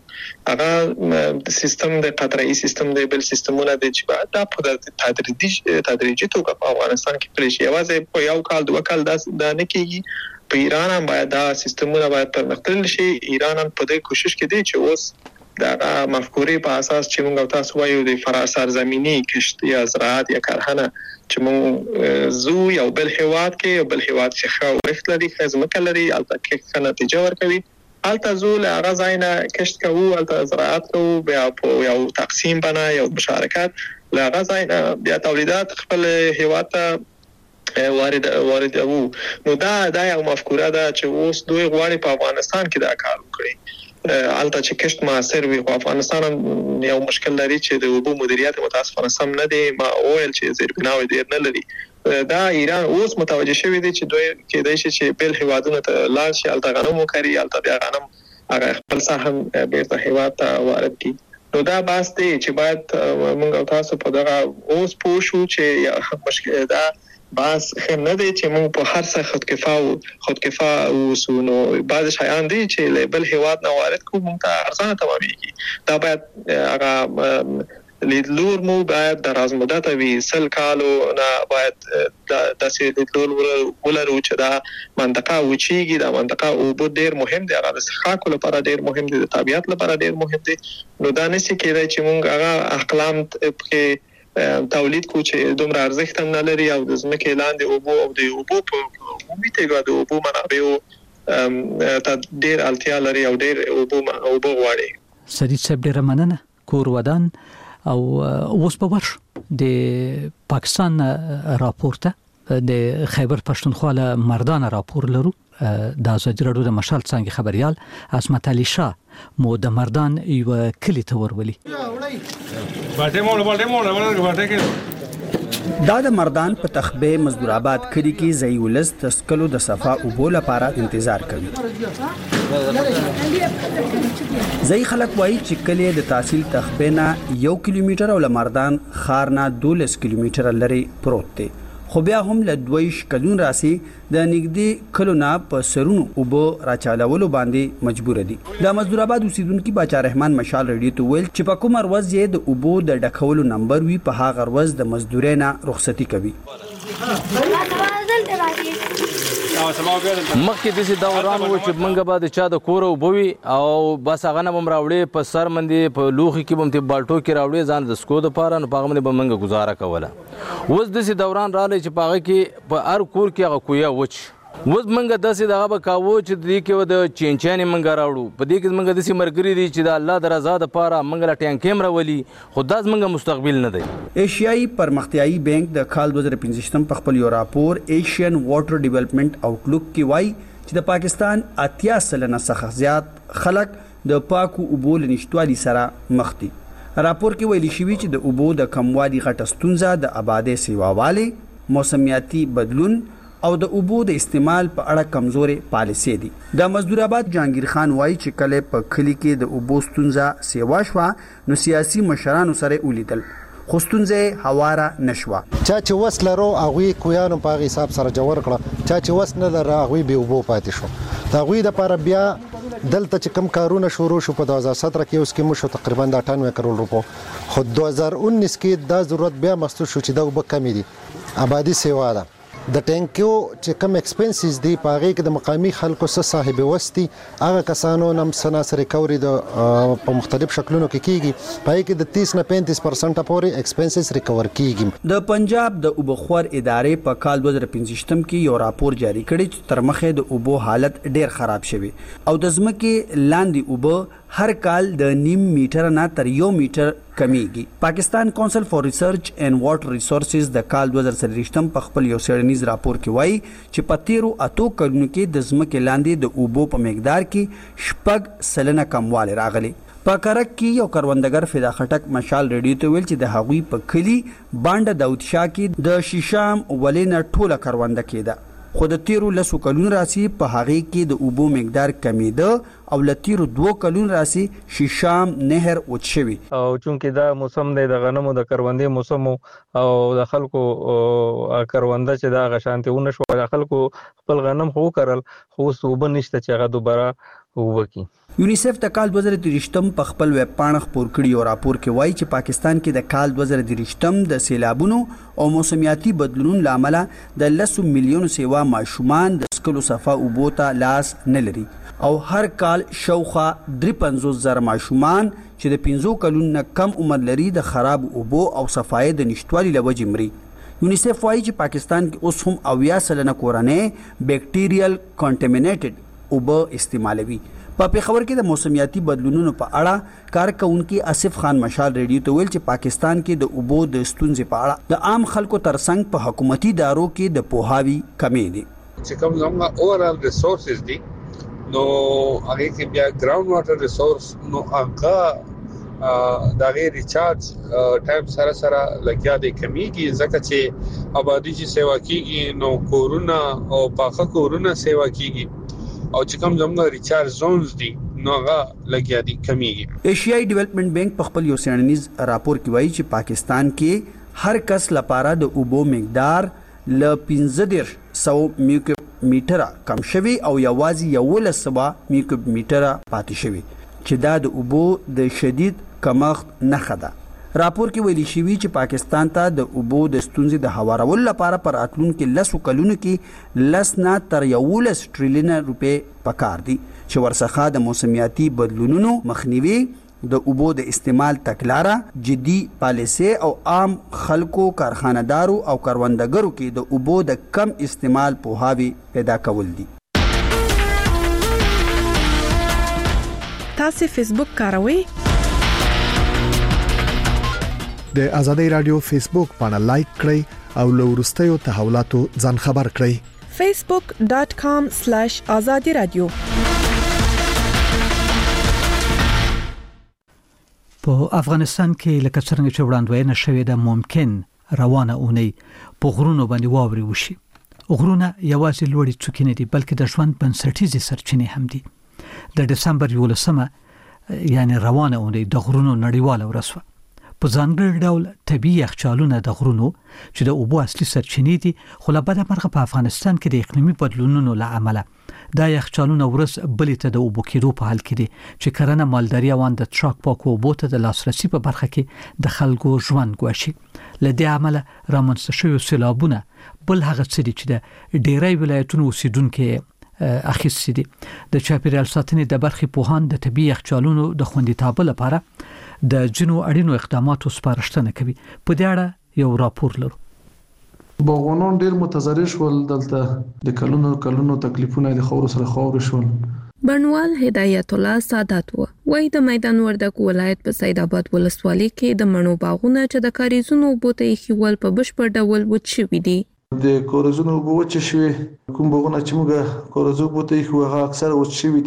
هغه د سیستم د قطره‌ای سیستم د بل سیستمونه د چې باید د تدریجي تدریجي توګه په افغانستان کې پلی شي یوازې په یو کال دوه کال دا نه کیږي په ایران هم باید دا سیستمونه باید پرمختلل شي ایران هم په دې کوشش کې دی چې اوس دا مفکورې په اساس چې موږ تاسو وایو د فراسر زمینی کشت یا زراعت یا کارخانه چې موږ زو یو بل هیواد کې یو بل هیواد چې خو ورښت لري خدمت لري البته کې نتیجه ورکوي البته زو له هغه ځای نه کشت کوو البته زراعت کوو بیا په یو تقسیم بنا یو مشارکت له هغه ځای نه بیا تولیدات خپل هیواد ته وارد وارد وو نو دا دا یو مفکوره ده چې اوس دوی غواړي په افغانستان کې دا کار وکړي البته چې کشت موثر وي خو افغانستان یو مشکل لري چې د اوبو مدیریت متاسفانه سم نه دی ما اویل چې زیربناوي ډیر نه لري دا ایران اوس متوجه شوی دی چې دوی کېدای شي چې بل هیوادونو ته لاړ شي البته غنم وکړي البته بیا غنم هغه خپل سهم بیرته هیواد ته وارد کړي نو دا بحث دی چې باید موږ تاسو په دغه اوس پوه شو چې مشکل دا باز خیر نه دی چې موږ په هر څه خودکفا او خودکفا او نو بعض شیان دي چې لیبل هیواد نه وارد کوو موږ ته ارزانه تمامېږي دا باید هغه لیدلور مو باید د راز مدت وي سل کالو نه باید د داسې لیدلور ولرو چې دا منطقه وچیږي دا منطقه اوبو ډیر مهم دی هغه د څښاک لپاره ډیر مهم دی د طبیعت لپاره ډیر مهم دی نو دا نشي کېدای چې موږ هغه اقلام په تولید کو چې دومره ارزښت هم نه لري او د ځمکې لاندې اوبو او د اوبو په عمومي توګه د اوبو منابعو ته ډیر اړتیا لري او ډیر اوبو اوبو غواړي سړي صاحب ډیر مننه کور ودان او اوس په ورش د پاکستان راپورته د خیبر پښتونخوا له مردان راپور لرو د ازادي راډیو د مشال څنګه خبريال عصمت علي شاه مو د مردان یو کلی ته ورولي دا د مردان په تخبه مزدور آباد کلی کې ځای ولس تسکلو د صفا او بول لپاره انتظار کوي ځای خلک وایي چې کلی د تحصیل تخبه نه یو کیلومتر او ل مردان خار نه دولس کیلومتر لري پروت دی خو بیا هم له دویش کلون راسي د نګدي کلونه په سرونو او بو راچالولو باندې مجبور دي د مزدور آباد اوسیدونکو باچا رحمان مشال ریډیو ته ویل چې په کوم ورځ یې د اوبو د ډکولو نمبر وی په هغه ورځ د مزدورینه رخصتي کوي مخکې د سي دوران و چې منګه بعد چا د کور او بوي او بس هغه نه بم راوړي په سر مندي په لوخي کې بم ته بالټو کې راوړي ځان د سکو د پاره نه پاغه باندې بمنګه گزاره کوله وز د سي دوران را لې چې پاغه کې په هر کور کې هغه کویا وچ وز منګه د سي دغه کاوه چې د کې د چینچانې منګه راوړو په دې کې منګه د سي مرګري دي چې د الله درزا د پاره منګه ټانک کیمرا ولي خداز منګه مستقبل نه دی ایشیائی پرمختیايي بانک د کال دوه هزار پنځه په خپل یو راپور ایشین واټر ډیولپمنٹ آوټلوک کې وایي چې د پاکستان اتیا سلنه څخه زیات خلک د پاکو اوبو لنشتوالي سره مخ دي راپور کې ویلي شوی چې د اوبو د کموالي غټه ستونزه د آبادی سیواواله موسمیاتي بدلون او د اوبو د استعمال په اړه کمزورې پالیسي دي. د مزدور آباد جهانگیر خان وایي چې کله په کلی کې د اوبو ستونزه سیوا شوه نو سیاسي مشرانو سره ولیدل خو ستونزه هواره نشوه. چا چې وس لرو هغوی کویانو په هغه حساب سره جوړ کړه، چا چې وس نه لره هغوی به اوبو پاتې شو. د هغوی دپاره بیا دلته چې کم کارونه شروع شو په دوه هزار سطر کې اوس کې مو شو تقریبا د اټھانوے کروڑ روپو، خو دوه هزار انیس کې دا ضرورت بیا محسوس شو چې دا وب کمی دي. آبادی سیوا ده د ټینکیو چې کم ایکسپنسز دي په هغه کې د مقامی خلکو سره صاحب وستي هغه کسانو نم سناس ریکوري د په مختلف شکلونو کې کیږي، پای کې د تیس نه پینتیس پرسنټ پورې ایکسپنسز ریکور کیږي. د پنجاب د اوبخور ادارې په کال دوه هزار پنځه کې یو راپور جاری کړی چې تر مخه د اوبو حالت ډیر خراب شوی او د ځمکې لاندې اوبه هر کال د نیم میټر نه تر یو میټر کمیږي. پاکستان کونسل فار ریسرچ اینڈ واټر ریسورسز د کال دوه هزار څلوېښت په خپل یو څېړنیز راپور کې وایي چې په تیرو اتو کلونو کې د ځمکې لاندې د اوبو په مقدار کې شپږ سلنه کموالی راغلی. په کرک کې یو کروندګر فدا خټک مشال ریډیو ته ویل چې د هغوی په کلی بانډه داود شاه کې د شیشام ولې نه ټوله کرونده کېده، خو د تیرو لسو کلونو راسي په هغې کې د اوبو مقدار کمیده او له تیرو دوو کلونو راسي شیشام نهر وچ شوي. او چونکې دا موسم دی د غنمو د کروندې موسم او د خلکو کرونده چې دا هغه شانتې ونه شوه، د خلکو خپل غنم خو وکرل خو اوس اوبه نشته چې هغه دوباره وکړي. یونیسف د کال دوه هزار دېرشم په خپل ویب پاڼه خپور کړي یو راپور کې وایي چې پاکستان کې د کال دوه هزار دېرشم د سیلابونو او موسمیاتي بدلونونو له امله د لسو میلیونو سیوا ماشومان د څښلو صفا اوبو ته لاس نه لري او هر کال شاوخوا درې پنځوس زره ماشومان چې د پنځو کلونو نه کم عمر لري د خراب اوبو او صفایي د نشتوالي له وجې مري. یونیسف وایي چې پاکستان کې اوس هم اویا سلنه کورنۍ بیکټیریل کانټامینیټډ اوبه استعمالوي. په پیښور کې د موسمیاتي بدلونونو په اړه کارکونکي اسف خان مشال ریډیو ته ویل چې پاکستان کې د اوبو د ستونزې په اړه د عام خلکو ترڅنګ په حکومتي ادارو کې د پوهاوي کمی دي. چې کوم زموږ اورال ریسورسز دي نو هغه کې بیا ګراوند واټر ریسورس نو هغه دا غیر ریچارج ټایم سره سره لګیا دی کمیږي، ځکه چې آبادی چې سیوا کیږي نو کورونه او پاخه کورونه سیوا کیږي او چې کوم زموږ ریچارج زونز دي نو هغه لګیا دي کمیږي. ایشیايي ډیولپمنٹ بینک په خپل یو څېړنیز راپور کې وایي چې پاکستان کې هر کس لپاره د اوبو مقدار ل پنځه دېرش سوه میکوب میټره کم شوی او یوازې یولس سوه میکوب میټره پاتې شوی چې دا د اوبو د شدید کمښت نښه ده. راپور کې ویلي شوی چې پاکستان ته د اوبو د ستونزې د هوارولو لپاره پر راتلونکو لسو کلونو کې لس نه تر یولس ټریلیونه روپۍ پکار دي چې ورڅخه د موسمیاتي بدلونونو مخنیوي، د اوبو د استعمال تګلاره، جدي پالیسي او عام خلکو، کارخانه‌دارو او کروندګرو کې د اوبو د کم استعمال پوهاوی پیدا کول دي. تاسو فیسبوک کاروئ؟ د آزادۍ رادیو فیسبوک باندې لایک کړئ او له وروستیو تحولاتو ځان خبر کړئ. facebook dot com slash azadi radio. په افغانستان کې لکه څنګه چې وړاندوینه شوې ده ممکن روانه اونۍ په غرونو باندې واوري وشي. غرونه یوازې لوړې څوکې نه دي بلکې د ژوند بنسټیزې سرچینې هم دي. د دسمبر یولسمه یعنی روانه اونۍ د غرونو نړیواله ورځ وه. په ځانګړي ډول طبیعي یخچالونه د غرونو چې د اوبو اصلي سرچینې دي، خو له بده مرغه په افغانستان کې د اقلیمي بدلونونو له امله دا یخچالونه ورځ بلې ته د اوبو کېدو په حال کې دي چې کرنه، مالداري او د ټراک پاکو اوبو ته د لاسرسي په برخه کې د خلکو ژوند ګواښي. له دې امله رامنځته شوي سیلابونه بل هغه څه دي چې د ډیری ولایتونو اوسیدونکو اخیستي دي. د چاپیریال ساتنې د برخې پوهان د طبیعي یخچالونو د خوندیتابه لپاره د جنو اړینو اقداماتو سپارښتنه کوي. په دې اړه یو راپور لرو. باغوانان ډیر متضرر شول، دلته د کلونو کلونو تکلیفونه د خاور سره خاور شول. بڼوال هدایت الله سادات و وای د میدان وردګ ولایت په سید آباد ولسوالۍ کې د مڼو باغونه چې د کاریزونو اوبو ته ایښول په بشپړ ډول وچ شوي دي. د کاریزونو اوبه وچ شوي، کوم باغونه چې موږ کاریزو اوبو ته ایښو هغه اکثر وچ شوي دي.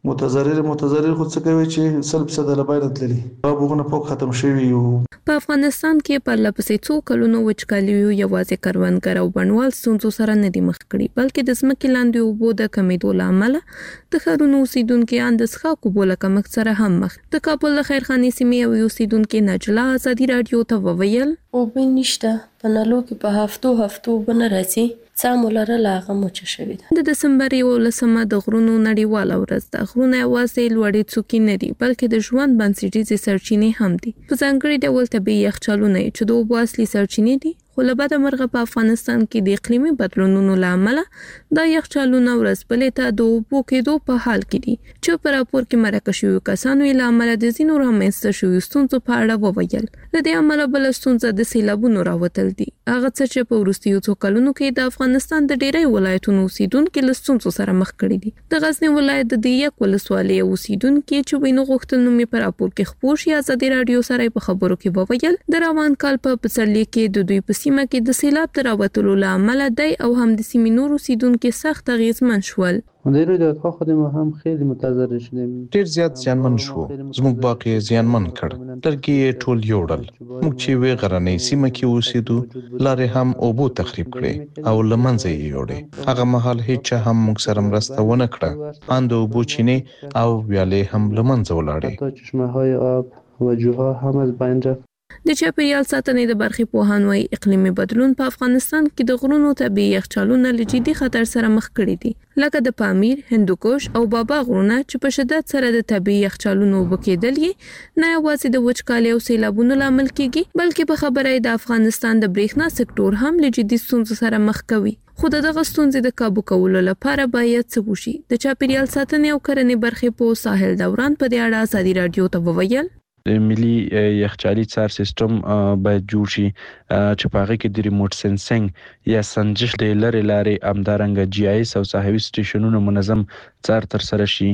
متضرر متضرر خو څه کوي چې سل فیصد له باندې تللی هغه بغونه پوک ختم شوی یو. په افغانستان کې په لپسې څو کلونو وچکالي یوازې کروندګر او بڼوال ستونزو سره نه دي مخ کړي بلکې د ځمکې لاندې اوبو د کمیدو له امله د ښارونو اوسیدونکو ان د څښاک اوبو له کمښت سره هم مخ. د کابل د خیرخانې سیمې او اوسیدونکو نجلا ازادي رادیو ته وویل اوبه نشته په نالو کې په هفتو هفتو بنه راځي څامولره لاغه موچ شوی ده. د دسمبر یولسمه د غرونو نړیواله ورځ ده. غرونه یوازې لوړې څوکې نه دي بلکې د ژوند بنسټیزې سرچینې هم دي. په ځانګړي ډول طبیعي یخچالونه چې د اوبو اصلي سرچینې دي خو له بده مرغه په افغانستان کې د اقلیمي بدلونونو له امله دا یخچالونه ورځ بلې ته د اوبو کېدو په حال کې دي چې په راپور کې مرکه شویو کسانو له امله د ځینو رامنځته شویو ستونزو په اړه وویل. له دې امله بل ستونزه د سیلابونو راوتل دي. هغه څه چې په وروستیو څو کلونو کې د افغانستان د ډیری ولایتونو اوسیدونکو له ستونزو سره مخ کړي دي. د غزنی ولایت د یک ولسوالۍ اوسیدونکو چې وینو غوښتل نو په راپور کې خبر شي ازادي رادیو سره په خبرو کې وویل د روان کال په پسرلي کې د دوی په سیمه کې د سیلاب تر راوتلو له امله دی او هم د سیمې نور اوسیدونکو سخت اغیزمن شول. مدیر د خو د هم خیلی متضرر شدیم ډیر زیات زیانمن شو زموږ باقي زیانمن کړ لرګي ټول یوړل موږ چې وی غرنې سیمه کې اوسېدو لارې هم اوبو تخریب کړې او لمنځه یې یوړې هغه مهال هیڅ هم موږ سره مرسته ونه کړه اند اوبو چینه او ویالې هم لمنځه ولاړې چشمه های آب و جوها هم از بین رفت. د چاپیریال ساتنې د برخې پوهان وايي اقلیمي بدلون په افغانستان کې د غرونو طبيعي یخچالونه له جدي خطر سره مخ کړي دي لکه د پامیر، هندوکش او بابا غرونه چې په شدت سره د طبيعي یخچالونو وبکیدل یې نه یوازې د وچکالۍ او سیلابونو لامل کیږي بلکې په خبره د افغانستان د برېښنا سکتور هم له جدي ستونزو سره مخ کوي. خو دغه ستونزې د کابو کولو لپاره باید څه وشي. د چاپیریال ساتنې او کرنې برخې په ساحل دوران په دې اړه ازادي رادیو ته وویل ملي یخچالي څار سیستم باید جوړ شي چې په هغه کې د ریموټ سنسینګ یا سنجش د لارې لارې امدارنګ جی آی اس او ساحوي سټیشنونو منظم څار تر سره شي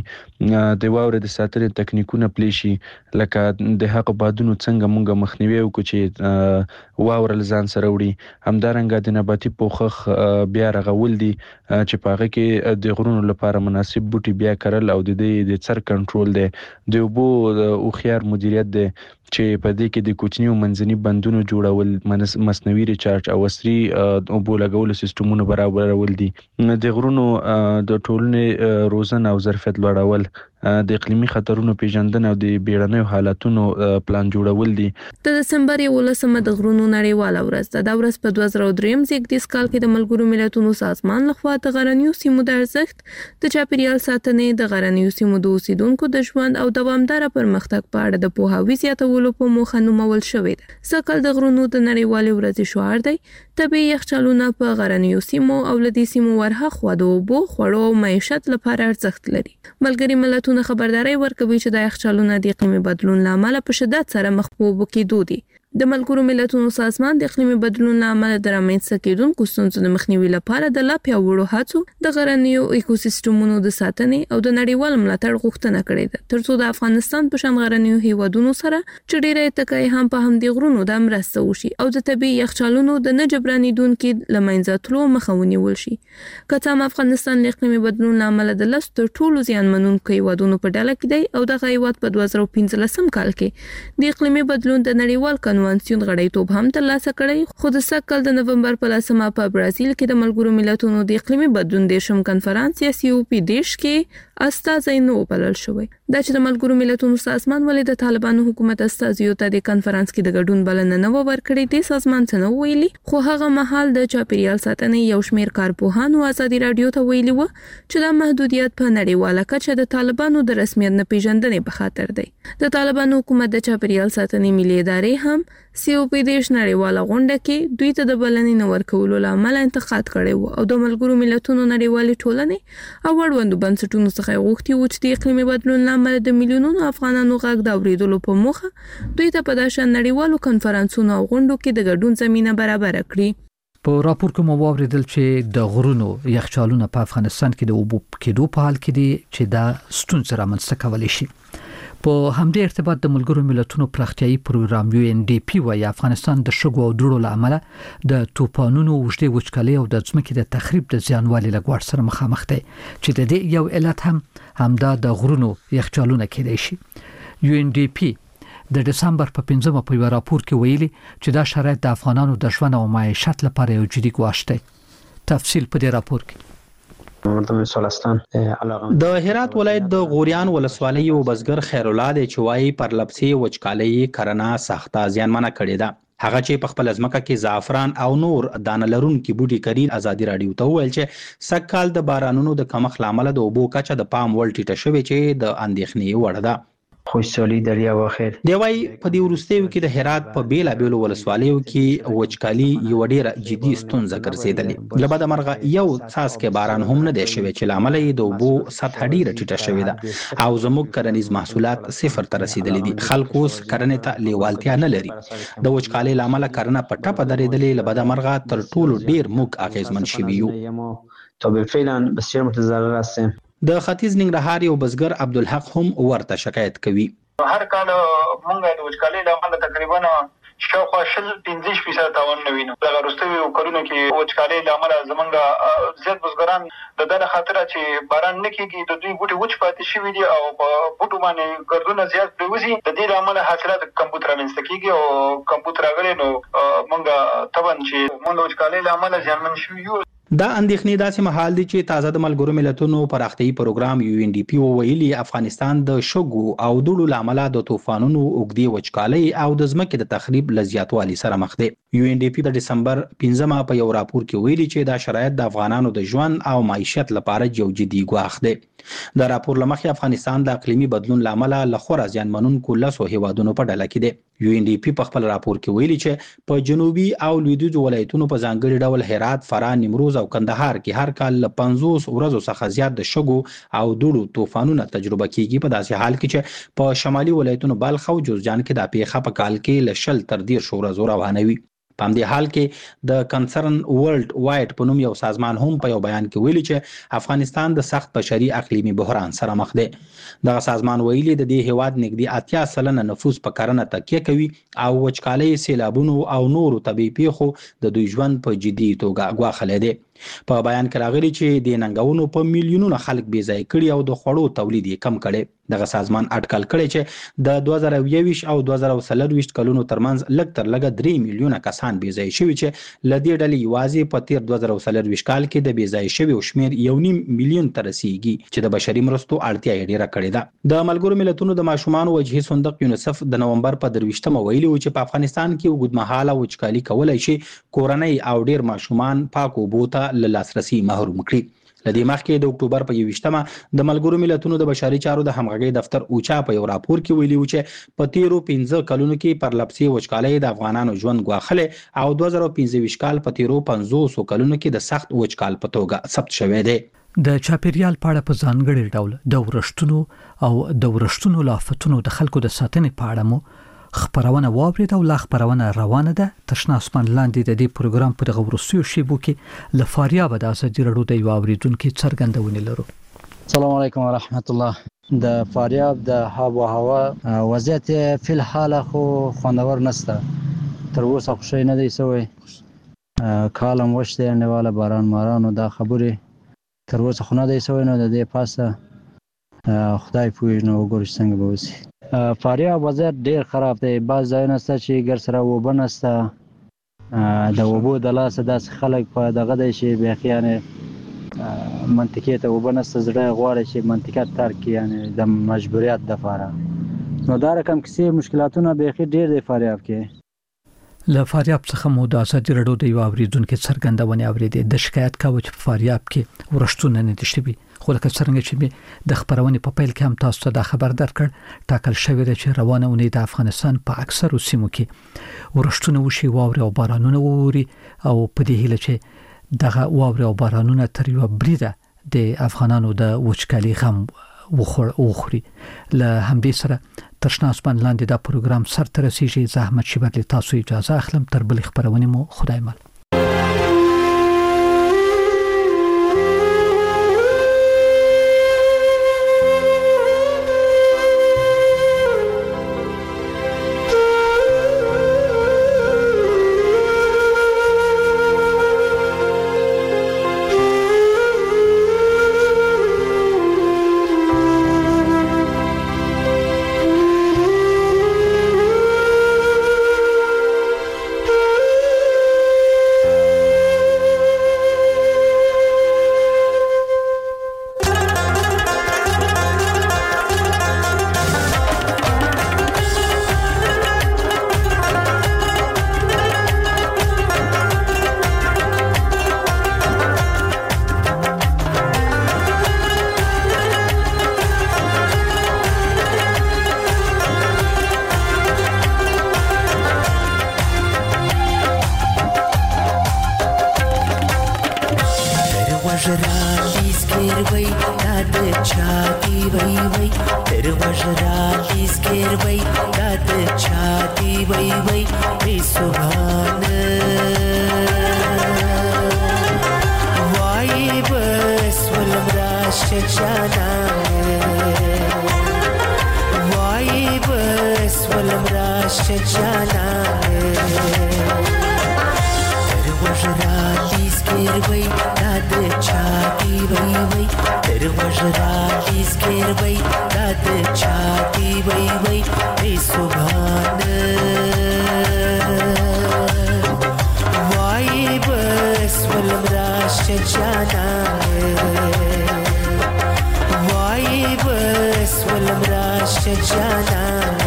د واورې د ساتنې تکنیکونه پلی شي لکه د هغه بادونو څنګه مونږه مخنیوي وکړو چې واور لزان سره وړي همدارنګ د نباتي پوخخ بیا رغول دي چې په هغه کې د غرونو لپاره مناسب بوټي بیا کرل او د دې د څر کنټرول دی د اوبو او خيار مدیریت دی چې په دې کې د کوچنیو منځني بندونو جوړول مصنوعي ریچارج او عصري اوبو لګولو سیستمونو برابرول دي د غرونو د ټولنې روزنه او ظرفیت لوړول د اقلیمي خطرونو پیژندنه او د بیړنیو حالاتونو پلان جوړول دي. د دسمبر یولسمه د غرونو نړیواله ورځ ده. دا ورځ په دوه زره درې زیږدیز کال کې د ملګرو ملتونو سازمان لخوا د غرنیو سیمو د ارزښت د چاپیریال ساتنې د غرنیو سیمو د اوسیدونکو د ژوند او دوامداره پرمختګ په اړه د پوهاوي زیاتولو په موخه نومول شوې ده. سکل د غرونو د نړیوالې ورځې شعار دی طبيعي یخچالونه په غرنیو سیمو او لدی سیمو ورها خو د اوبو خوړو او معیشت لپاره ارزښت لري. ملګری ملتونه خبرداري ورکوي چې د یخچالونو د اقلیمي بدلون لامل په شدت سره مخ په وکیدو دي. د ملګرو ملتونو سازمان د اقلیمي بدلون لامل د رامنځته کېدونکو ستونزو د مخنیوي لپاره د لا پیاوړو هڅو د غرنیو ایکوسیستمونو د ساتنې او د نړیوال ملاتړ غوښتنه کړې ده ترڅو د افغانستان په شان غرنیو هیوادونو سره چې ډېرې تکای هم په همدې غرونو د مرسته وشي او د طبيعي یخچالونو د نه جبرانیدونکو لمنځه تلو مخه ونیول شي. کته افغانستان د اقلیمي بدلون لامل د لس تر ټولو زیانمنونکو هیوادونو په ډله کې دی او د هیواد په دوه زره پنځلسم کال کې د اقلیمي بدلون د نړیوال کنوانسیون غړیتوب هم ترلاسه کړی خو د سکل د نومبر په لسمه په برازیل کې د ملګرو ملتونو د اقلیمي بدلون د شم کنفرانس یا سی او پی دیش کې استازي نو بلل شوی. دا چې د ملګرو ملتونو سازمان ولې د طالبانو حکومت استازیو ته د کنفرانس کې د ګډون بلنه نه ورکړې دي سازمان څه نه ویلي خو هغه مهال د چاپیریال ساتنې یو شمېر کارپوهانو ازادي رادیو ته ویلي و چې دا محدودیت په نړیواله کچه د طالبانو د رسمیت نه پیژندنې په خاطر دی. د طالبانو حکومت د چاپیریال ساتنې ملي ادارې هم سی او پی دیش نړیواله غونډه کې دوی ته د بلنې نه ورکولو لامل انتقاد کړی و او د ملګرو ملتونو نړیوالې ټولنې او اړوندو بنسټونو څخه غوښتي و چې د اقلیمي بدلون لامل د میلیونونو افغانانو غږ د اورېدلو په موخه دوی ته په داسې نړیوالو کنفرانسونو او غونډو کې د ګډون زمينه برابر کړي. په راپور کې مو واوریدل چې د غرونو یخچالونه په افغانستان کې د اوبو کېدو په حال کې دي چې دا ستونزه رامنځته کولی شي. په همدې ارتباط د ملګرو ملتونو پراختیایي پروګرام یو ان ډي پی وايي افغانستان د شګو او دوړو لامل د طوفانونو وشته وچکالي او د ځمکې د تخریب د زیانوالي لګوړ سره مخامخ دی چې د دې یو علت هم همدا د غرونو یخچالونه کېدای شي. یو ان ډي پی د دسمبر په پنځمه په یو راپور کې ویلي چې دا شرایط د افغانانو د ژوند او معیشت لپاره یو جدي ګواښ دی. تفصیل په دې راپور کې د هرات ولایت د غوریان ولسوالۍ یو بزګر خیر الله د چوي پر لپسې وچکالي کرنا سخته زیانمنه کړې ده. هغه چې په خپل ځمکه کې زعفران او نور دانه لرونکي بوټي کري ازادي رادیو ته ویل چې سږکال د بارانونو د کمښت لامل د اوبو کچه د پام وړ ټیټه شوې چې د اندېښنې وړ ده. خوشحالي دریا واخر دی وايي په دې ورستیو کې د هرات په بیلا بیلو ولسوالیو کې وچکالي یو ډیره جدي ستونزه ګرځیدلې. لبد مرغه یو څاڅ کې باران هم نه دی شوی چې لامل یې د اوبو سطح ډیره ټیټه شوې ده او زموږ کرنیز محصولات صفر ته رسیدلې دي. خلکو اوس کرنې ته لیوالتیا نه لري. د وچکالي لامل کرنه په ټپه درېدلې. لبد مرغه تر ټولو ډیر موږ اغیزمن شوي یو. تو بالفعلا بسیار متضرر هستیم. د ختیځ ننګرهار یو بزګر عبدالحق هم ورته شکایت کوي. هر کال مونږ د وچکالۍ له امله تقریبا شاوخوا شل پنځه فیصد تاوان نه وینو. دغه وروستیو کلونو کې وچکالۍ له امله زمونږ زیات بزګران د دغه خاطره چې باران نه کېږي د دوی بوټي وچ پاتې شوي دي او په بوټو باندې ګردونه زیات پرېوځي. د دې له امله حاصلات کمبود رامنځته کېږي او کمبود راغلی نو مونږ طبعا چې مونږ وچکالۍ له امله زیانمن شوي یو. دا اندېښنې داسې مهال دي چې تازه د ملګرو ملتونو پراختیایي پروګرام یو ان ډي پی ویلي افغانستان د شګو او دوړو لامل د طوفانونو اوږدې وچکالۍ او د ځمکې د تخریب له زیاتوالي سره مخ دی. یو ان ډي پی د دسمبر پنځمه په یو راپور کې ویلي چې دا شرایط د افغانانو د ژوند او معیشت لپاره یو جدي ګواښ دی. د راپور لمخې افغانستان د اقلیمي بدلون لامل له خورا زیانمنونکو لسو هیوادونو په ډله کې دی. یو ان ډي پی په خپل راپور کې ویلي چې په جنوبي او لویدیځو ولایتونو په ځانګړي ډول هرات، فراه، نیمروز او کندهار کې هر کال له پنځوس ورځو څخه زیات د شګو او دوړو طوفانونه تجربه کیږي. په داسې حال کې چې په شمالي ولایتونو بلخ او جوزجان کې د پیښه په کال کې له شل تر دېرشو ورځو روانه وي. په همدې حال کې د کنسرن ورلد وایډ په نوم یو سازمان هم په یو بیان کې ویلي چې افغانستان د سخت بشري اقلیمي بحران سره مخ دی. دغه سازمان ویلي د دې هیواد نږدې اتیا سلنه نفوس په کرنه تکیه کوي او وچکالۍ، سیلابونو او نورو طبیعي پیښو د دوی ژوند په جدي توګه ګواښلی دی. په بیان کې راغلي چې د ننګونو په میلیونونو خلک بې ځای کړي او د خوړو تولید یې کم کړي. دغه سازمان اټکل کړی چې د دوه زره یوویشت او دوه زره څلرویشت کلونو ترمنځ لږ تر لږه درې میلیونه کسان بې ځای شوي چې له دې ډلې یوازې په تیر دوه زره څلرویشت کال کې د بې ځای شویو شمېر یو نیم میلیون ته رسیږي چې د بشري مرستو اړتیا یې ډېره کړې ده. د ملګرو ملتونو د ماشومانو وجهي صندوق یونیسف د نومبر په درویشتمه ویلي و چې په افغانستان کې اوږدمهاله وچکالي کولی شي کورنۍ او ډېر ماشومان پاکو اوبو ته له لاسرسي محروم کړي. لدې مخکې د اکتوبر په یوویشتمه د ملګرو ملتونو د بشري چارو د همغږۍ دفتر اوچا په یو راپور کې ویلي و چې په تیرو پنځه کلونو کې پرلپسې وچکالۍ د افغانانو ژوند ګواښلی او دوه زره پنځه ویشت کال په تیرو پنځوسو کلونو کې د سخت وچکال په توګه ثبت شوی دی. د چاپیریال په اړه په ځانګړي ډول د ورښتونو او د ورښتونو لافتونو د خلکو د ساتنې په اړه مو خبرونه واورید او لا خبرونه روانه ده. تشنا اسمان لاندې د دې پروګرام په دغه ورسوي شیبو کې لفاریاب د ازادي رادیو د یو اوریدونکو څرګندونه لرو. السلام علیکم ورحمت الله. د فاریاب د هوا هوا وضعیت فی الحال خو خوندور نسته. تر اوسه خو شي نه دی سوی. کالم وشته انواله باران مارانو دا خبره تر اوسه خو نه دی سوی. نو د دې پاسه خدای پوهیږي نو وګورئ څنګه به وسی. فاریاب وضعیت ډیر خراب دی. بعض ځایونه سته چې ګر سره وبه نسته. د وبو د لاسه داسې خلک په دغه دی چې بیخي یعنې منطقې ته وبه نسته زړه غواړي چې منطقه ترک کړي یعنې د مجبوریت دپاره. نو دا رقم کیسې مشکلاتونه بیخي ډیر دی فاریاب کې. له فاریاب څخه مو د ازادي رادیو د یو اوریدونکو څرګندونه اورېدې. د شکایت کاوه چې په فاریاب کې ورښتونه نه دي شوي. خو لکه څنګه چې د خبرونې په پیل کې هم تاسو ته دا خبر درکړ ټاکل شوی دی چې روانه اونۍ د افغانستان په اکثرو سیمو کې ورښتونه وشي، واورې او بارانونه ووري او په دې هیله چې دغه واورې او بارانونه تر یوه بریده د افغانانو د وچکالۍ غم وخوري. له همدې سره تر شنه اسمان لاندې دا پروګرام سرته رسیږي. زه احمد شیبر له تاسو اجازه اخلم. تر بلې خبرونې مو خدای مل. وژرالي سکروي دا د چاتی وای وای تر وژرالي سکروي دا د چاتی وای وای ای سبحان وای بس ولمراش جانا وای بس ولمراش جانا تر وژرالي سکروي دا د چاتی وای وای تر وژرالي سکروي دا د چاتی وای وای ای سبحان وای بس ولمراش جانا وای بس ولمراش جانا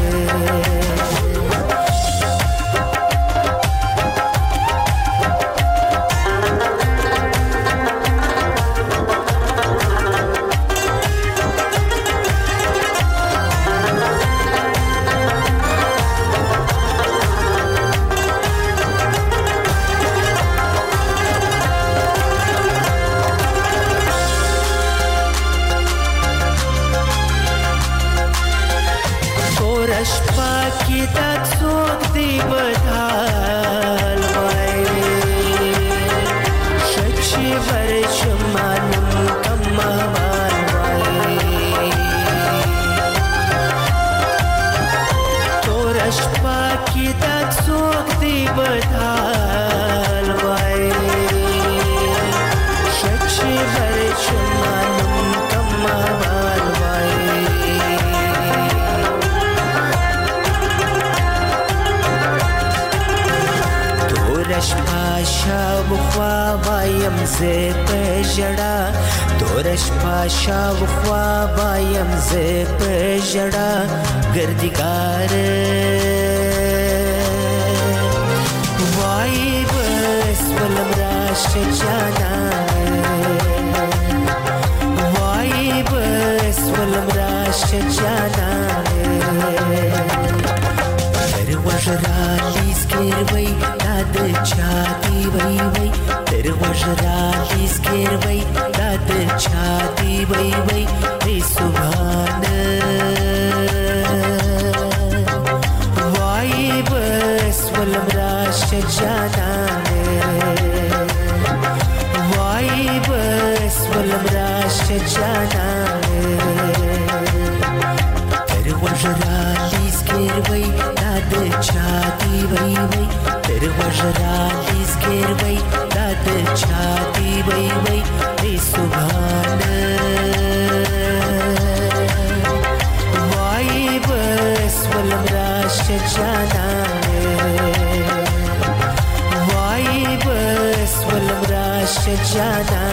زه په ژړا تورش پاشا وخوا بایم زه په ژړا ګردګار وای بس ولمراش جانا وای بس ولمراش جانا تر وژرالي سکروي دا د چاتی وای وای تر وژرالي سکروي دا د چاتی وای وای ای سبحان وای بس ولمراش جانا وای بس ولمراش جانا تر وژرالي سکروي دا د چاتی وای وای تر وژرالي سکروي دا د چاتی وای وای ای سبحان وای بس ولمراش جانا وای بس ولمراش جانا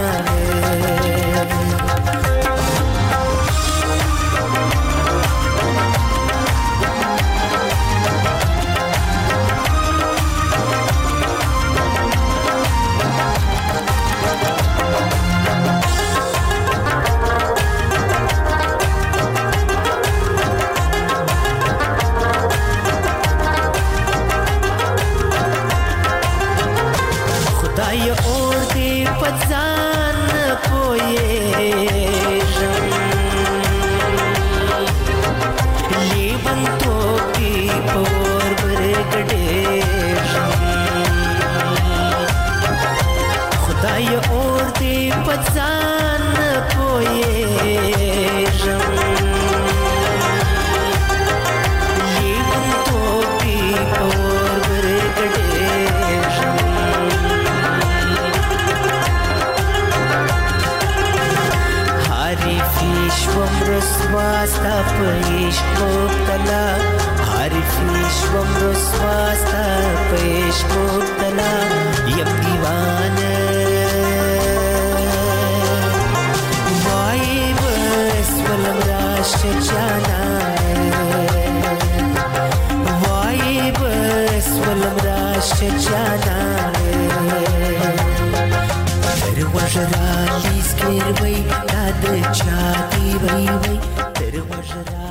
وژرالي سکروي دا د چاتی وای وای تر وژرالي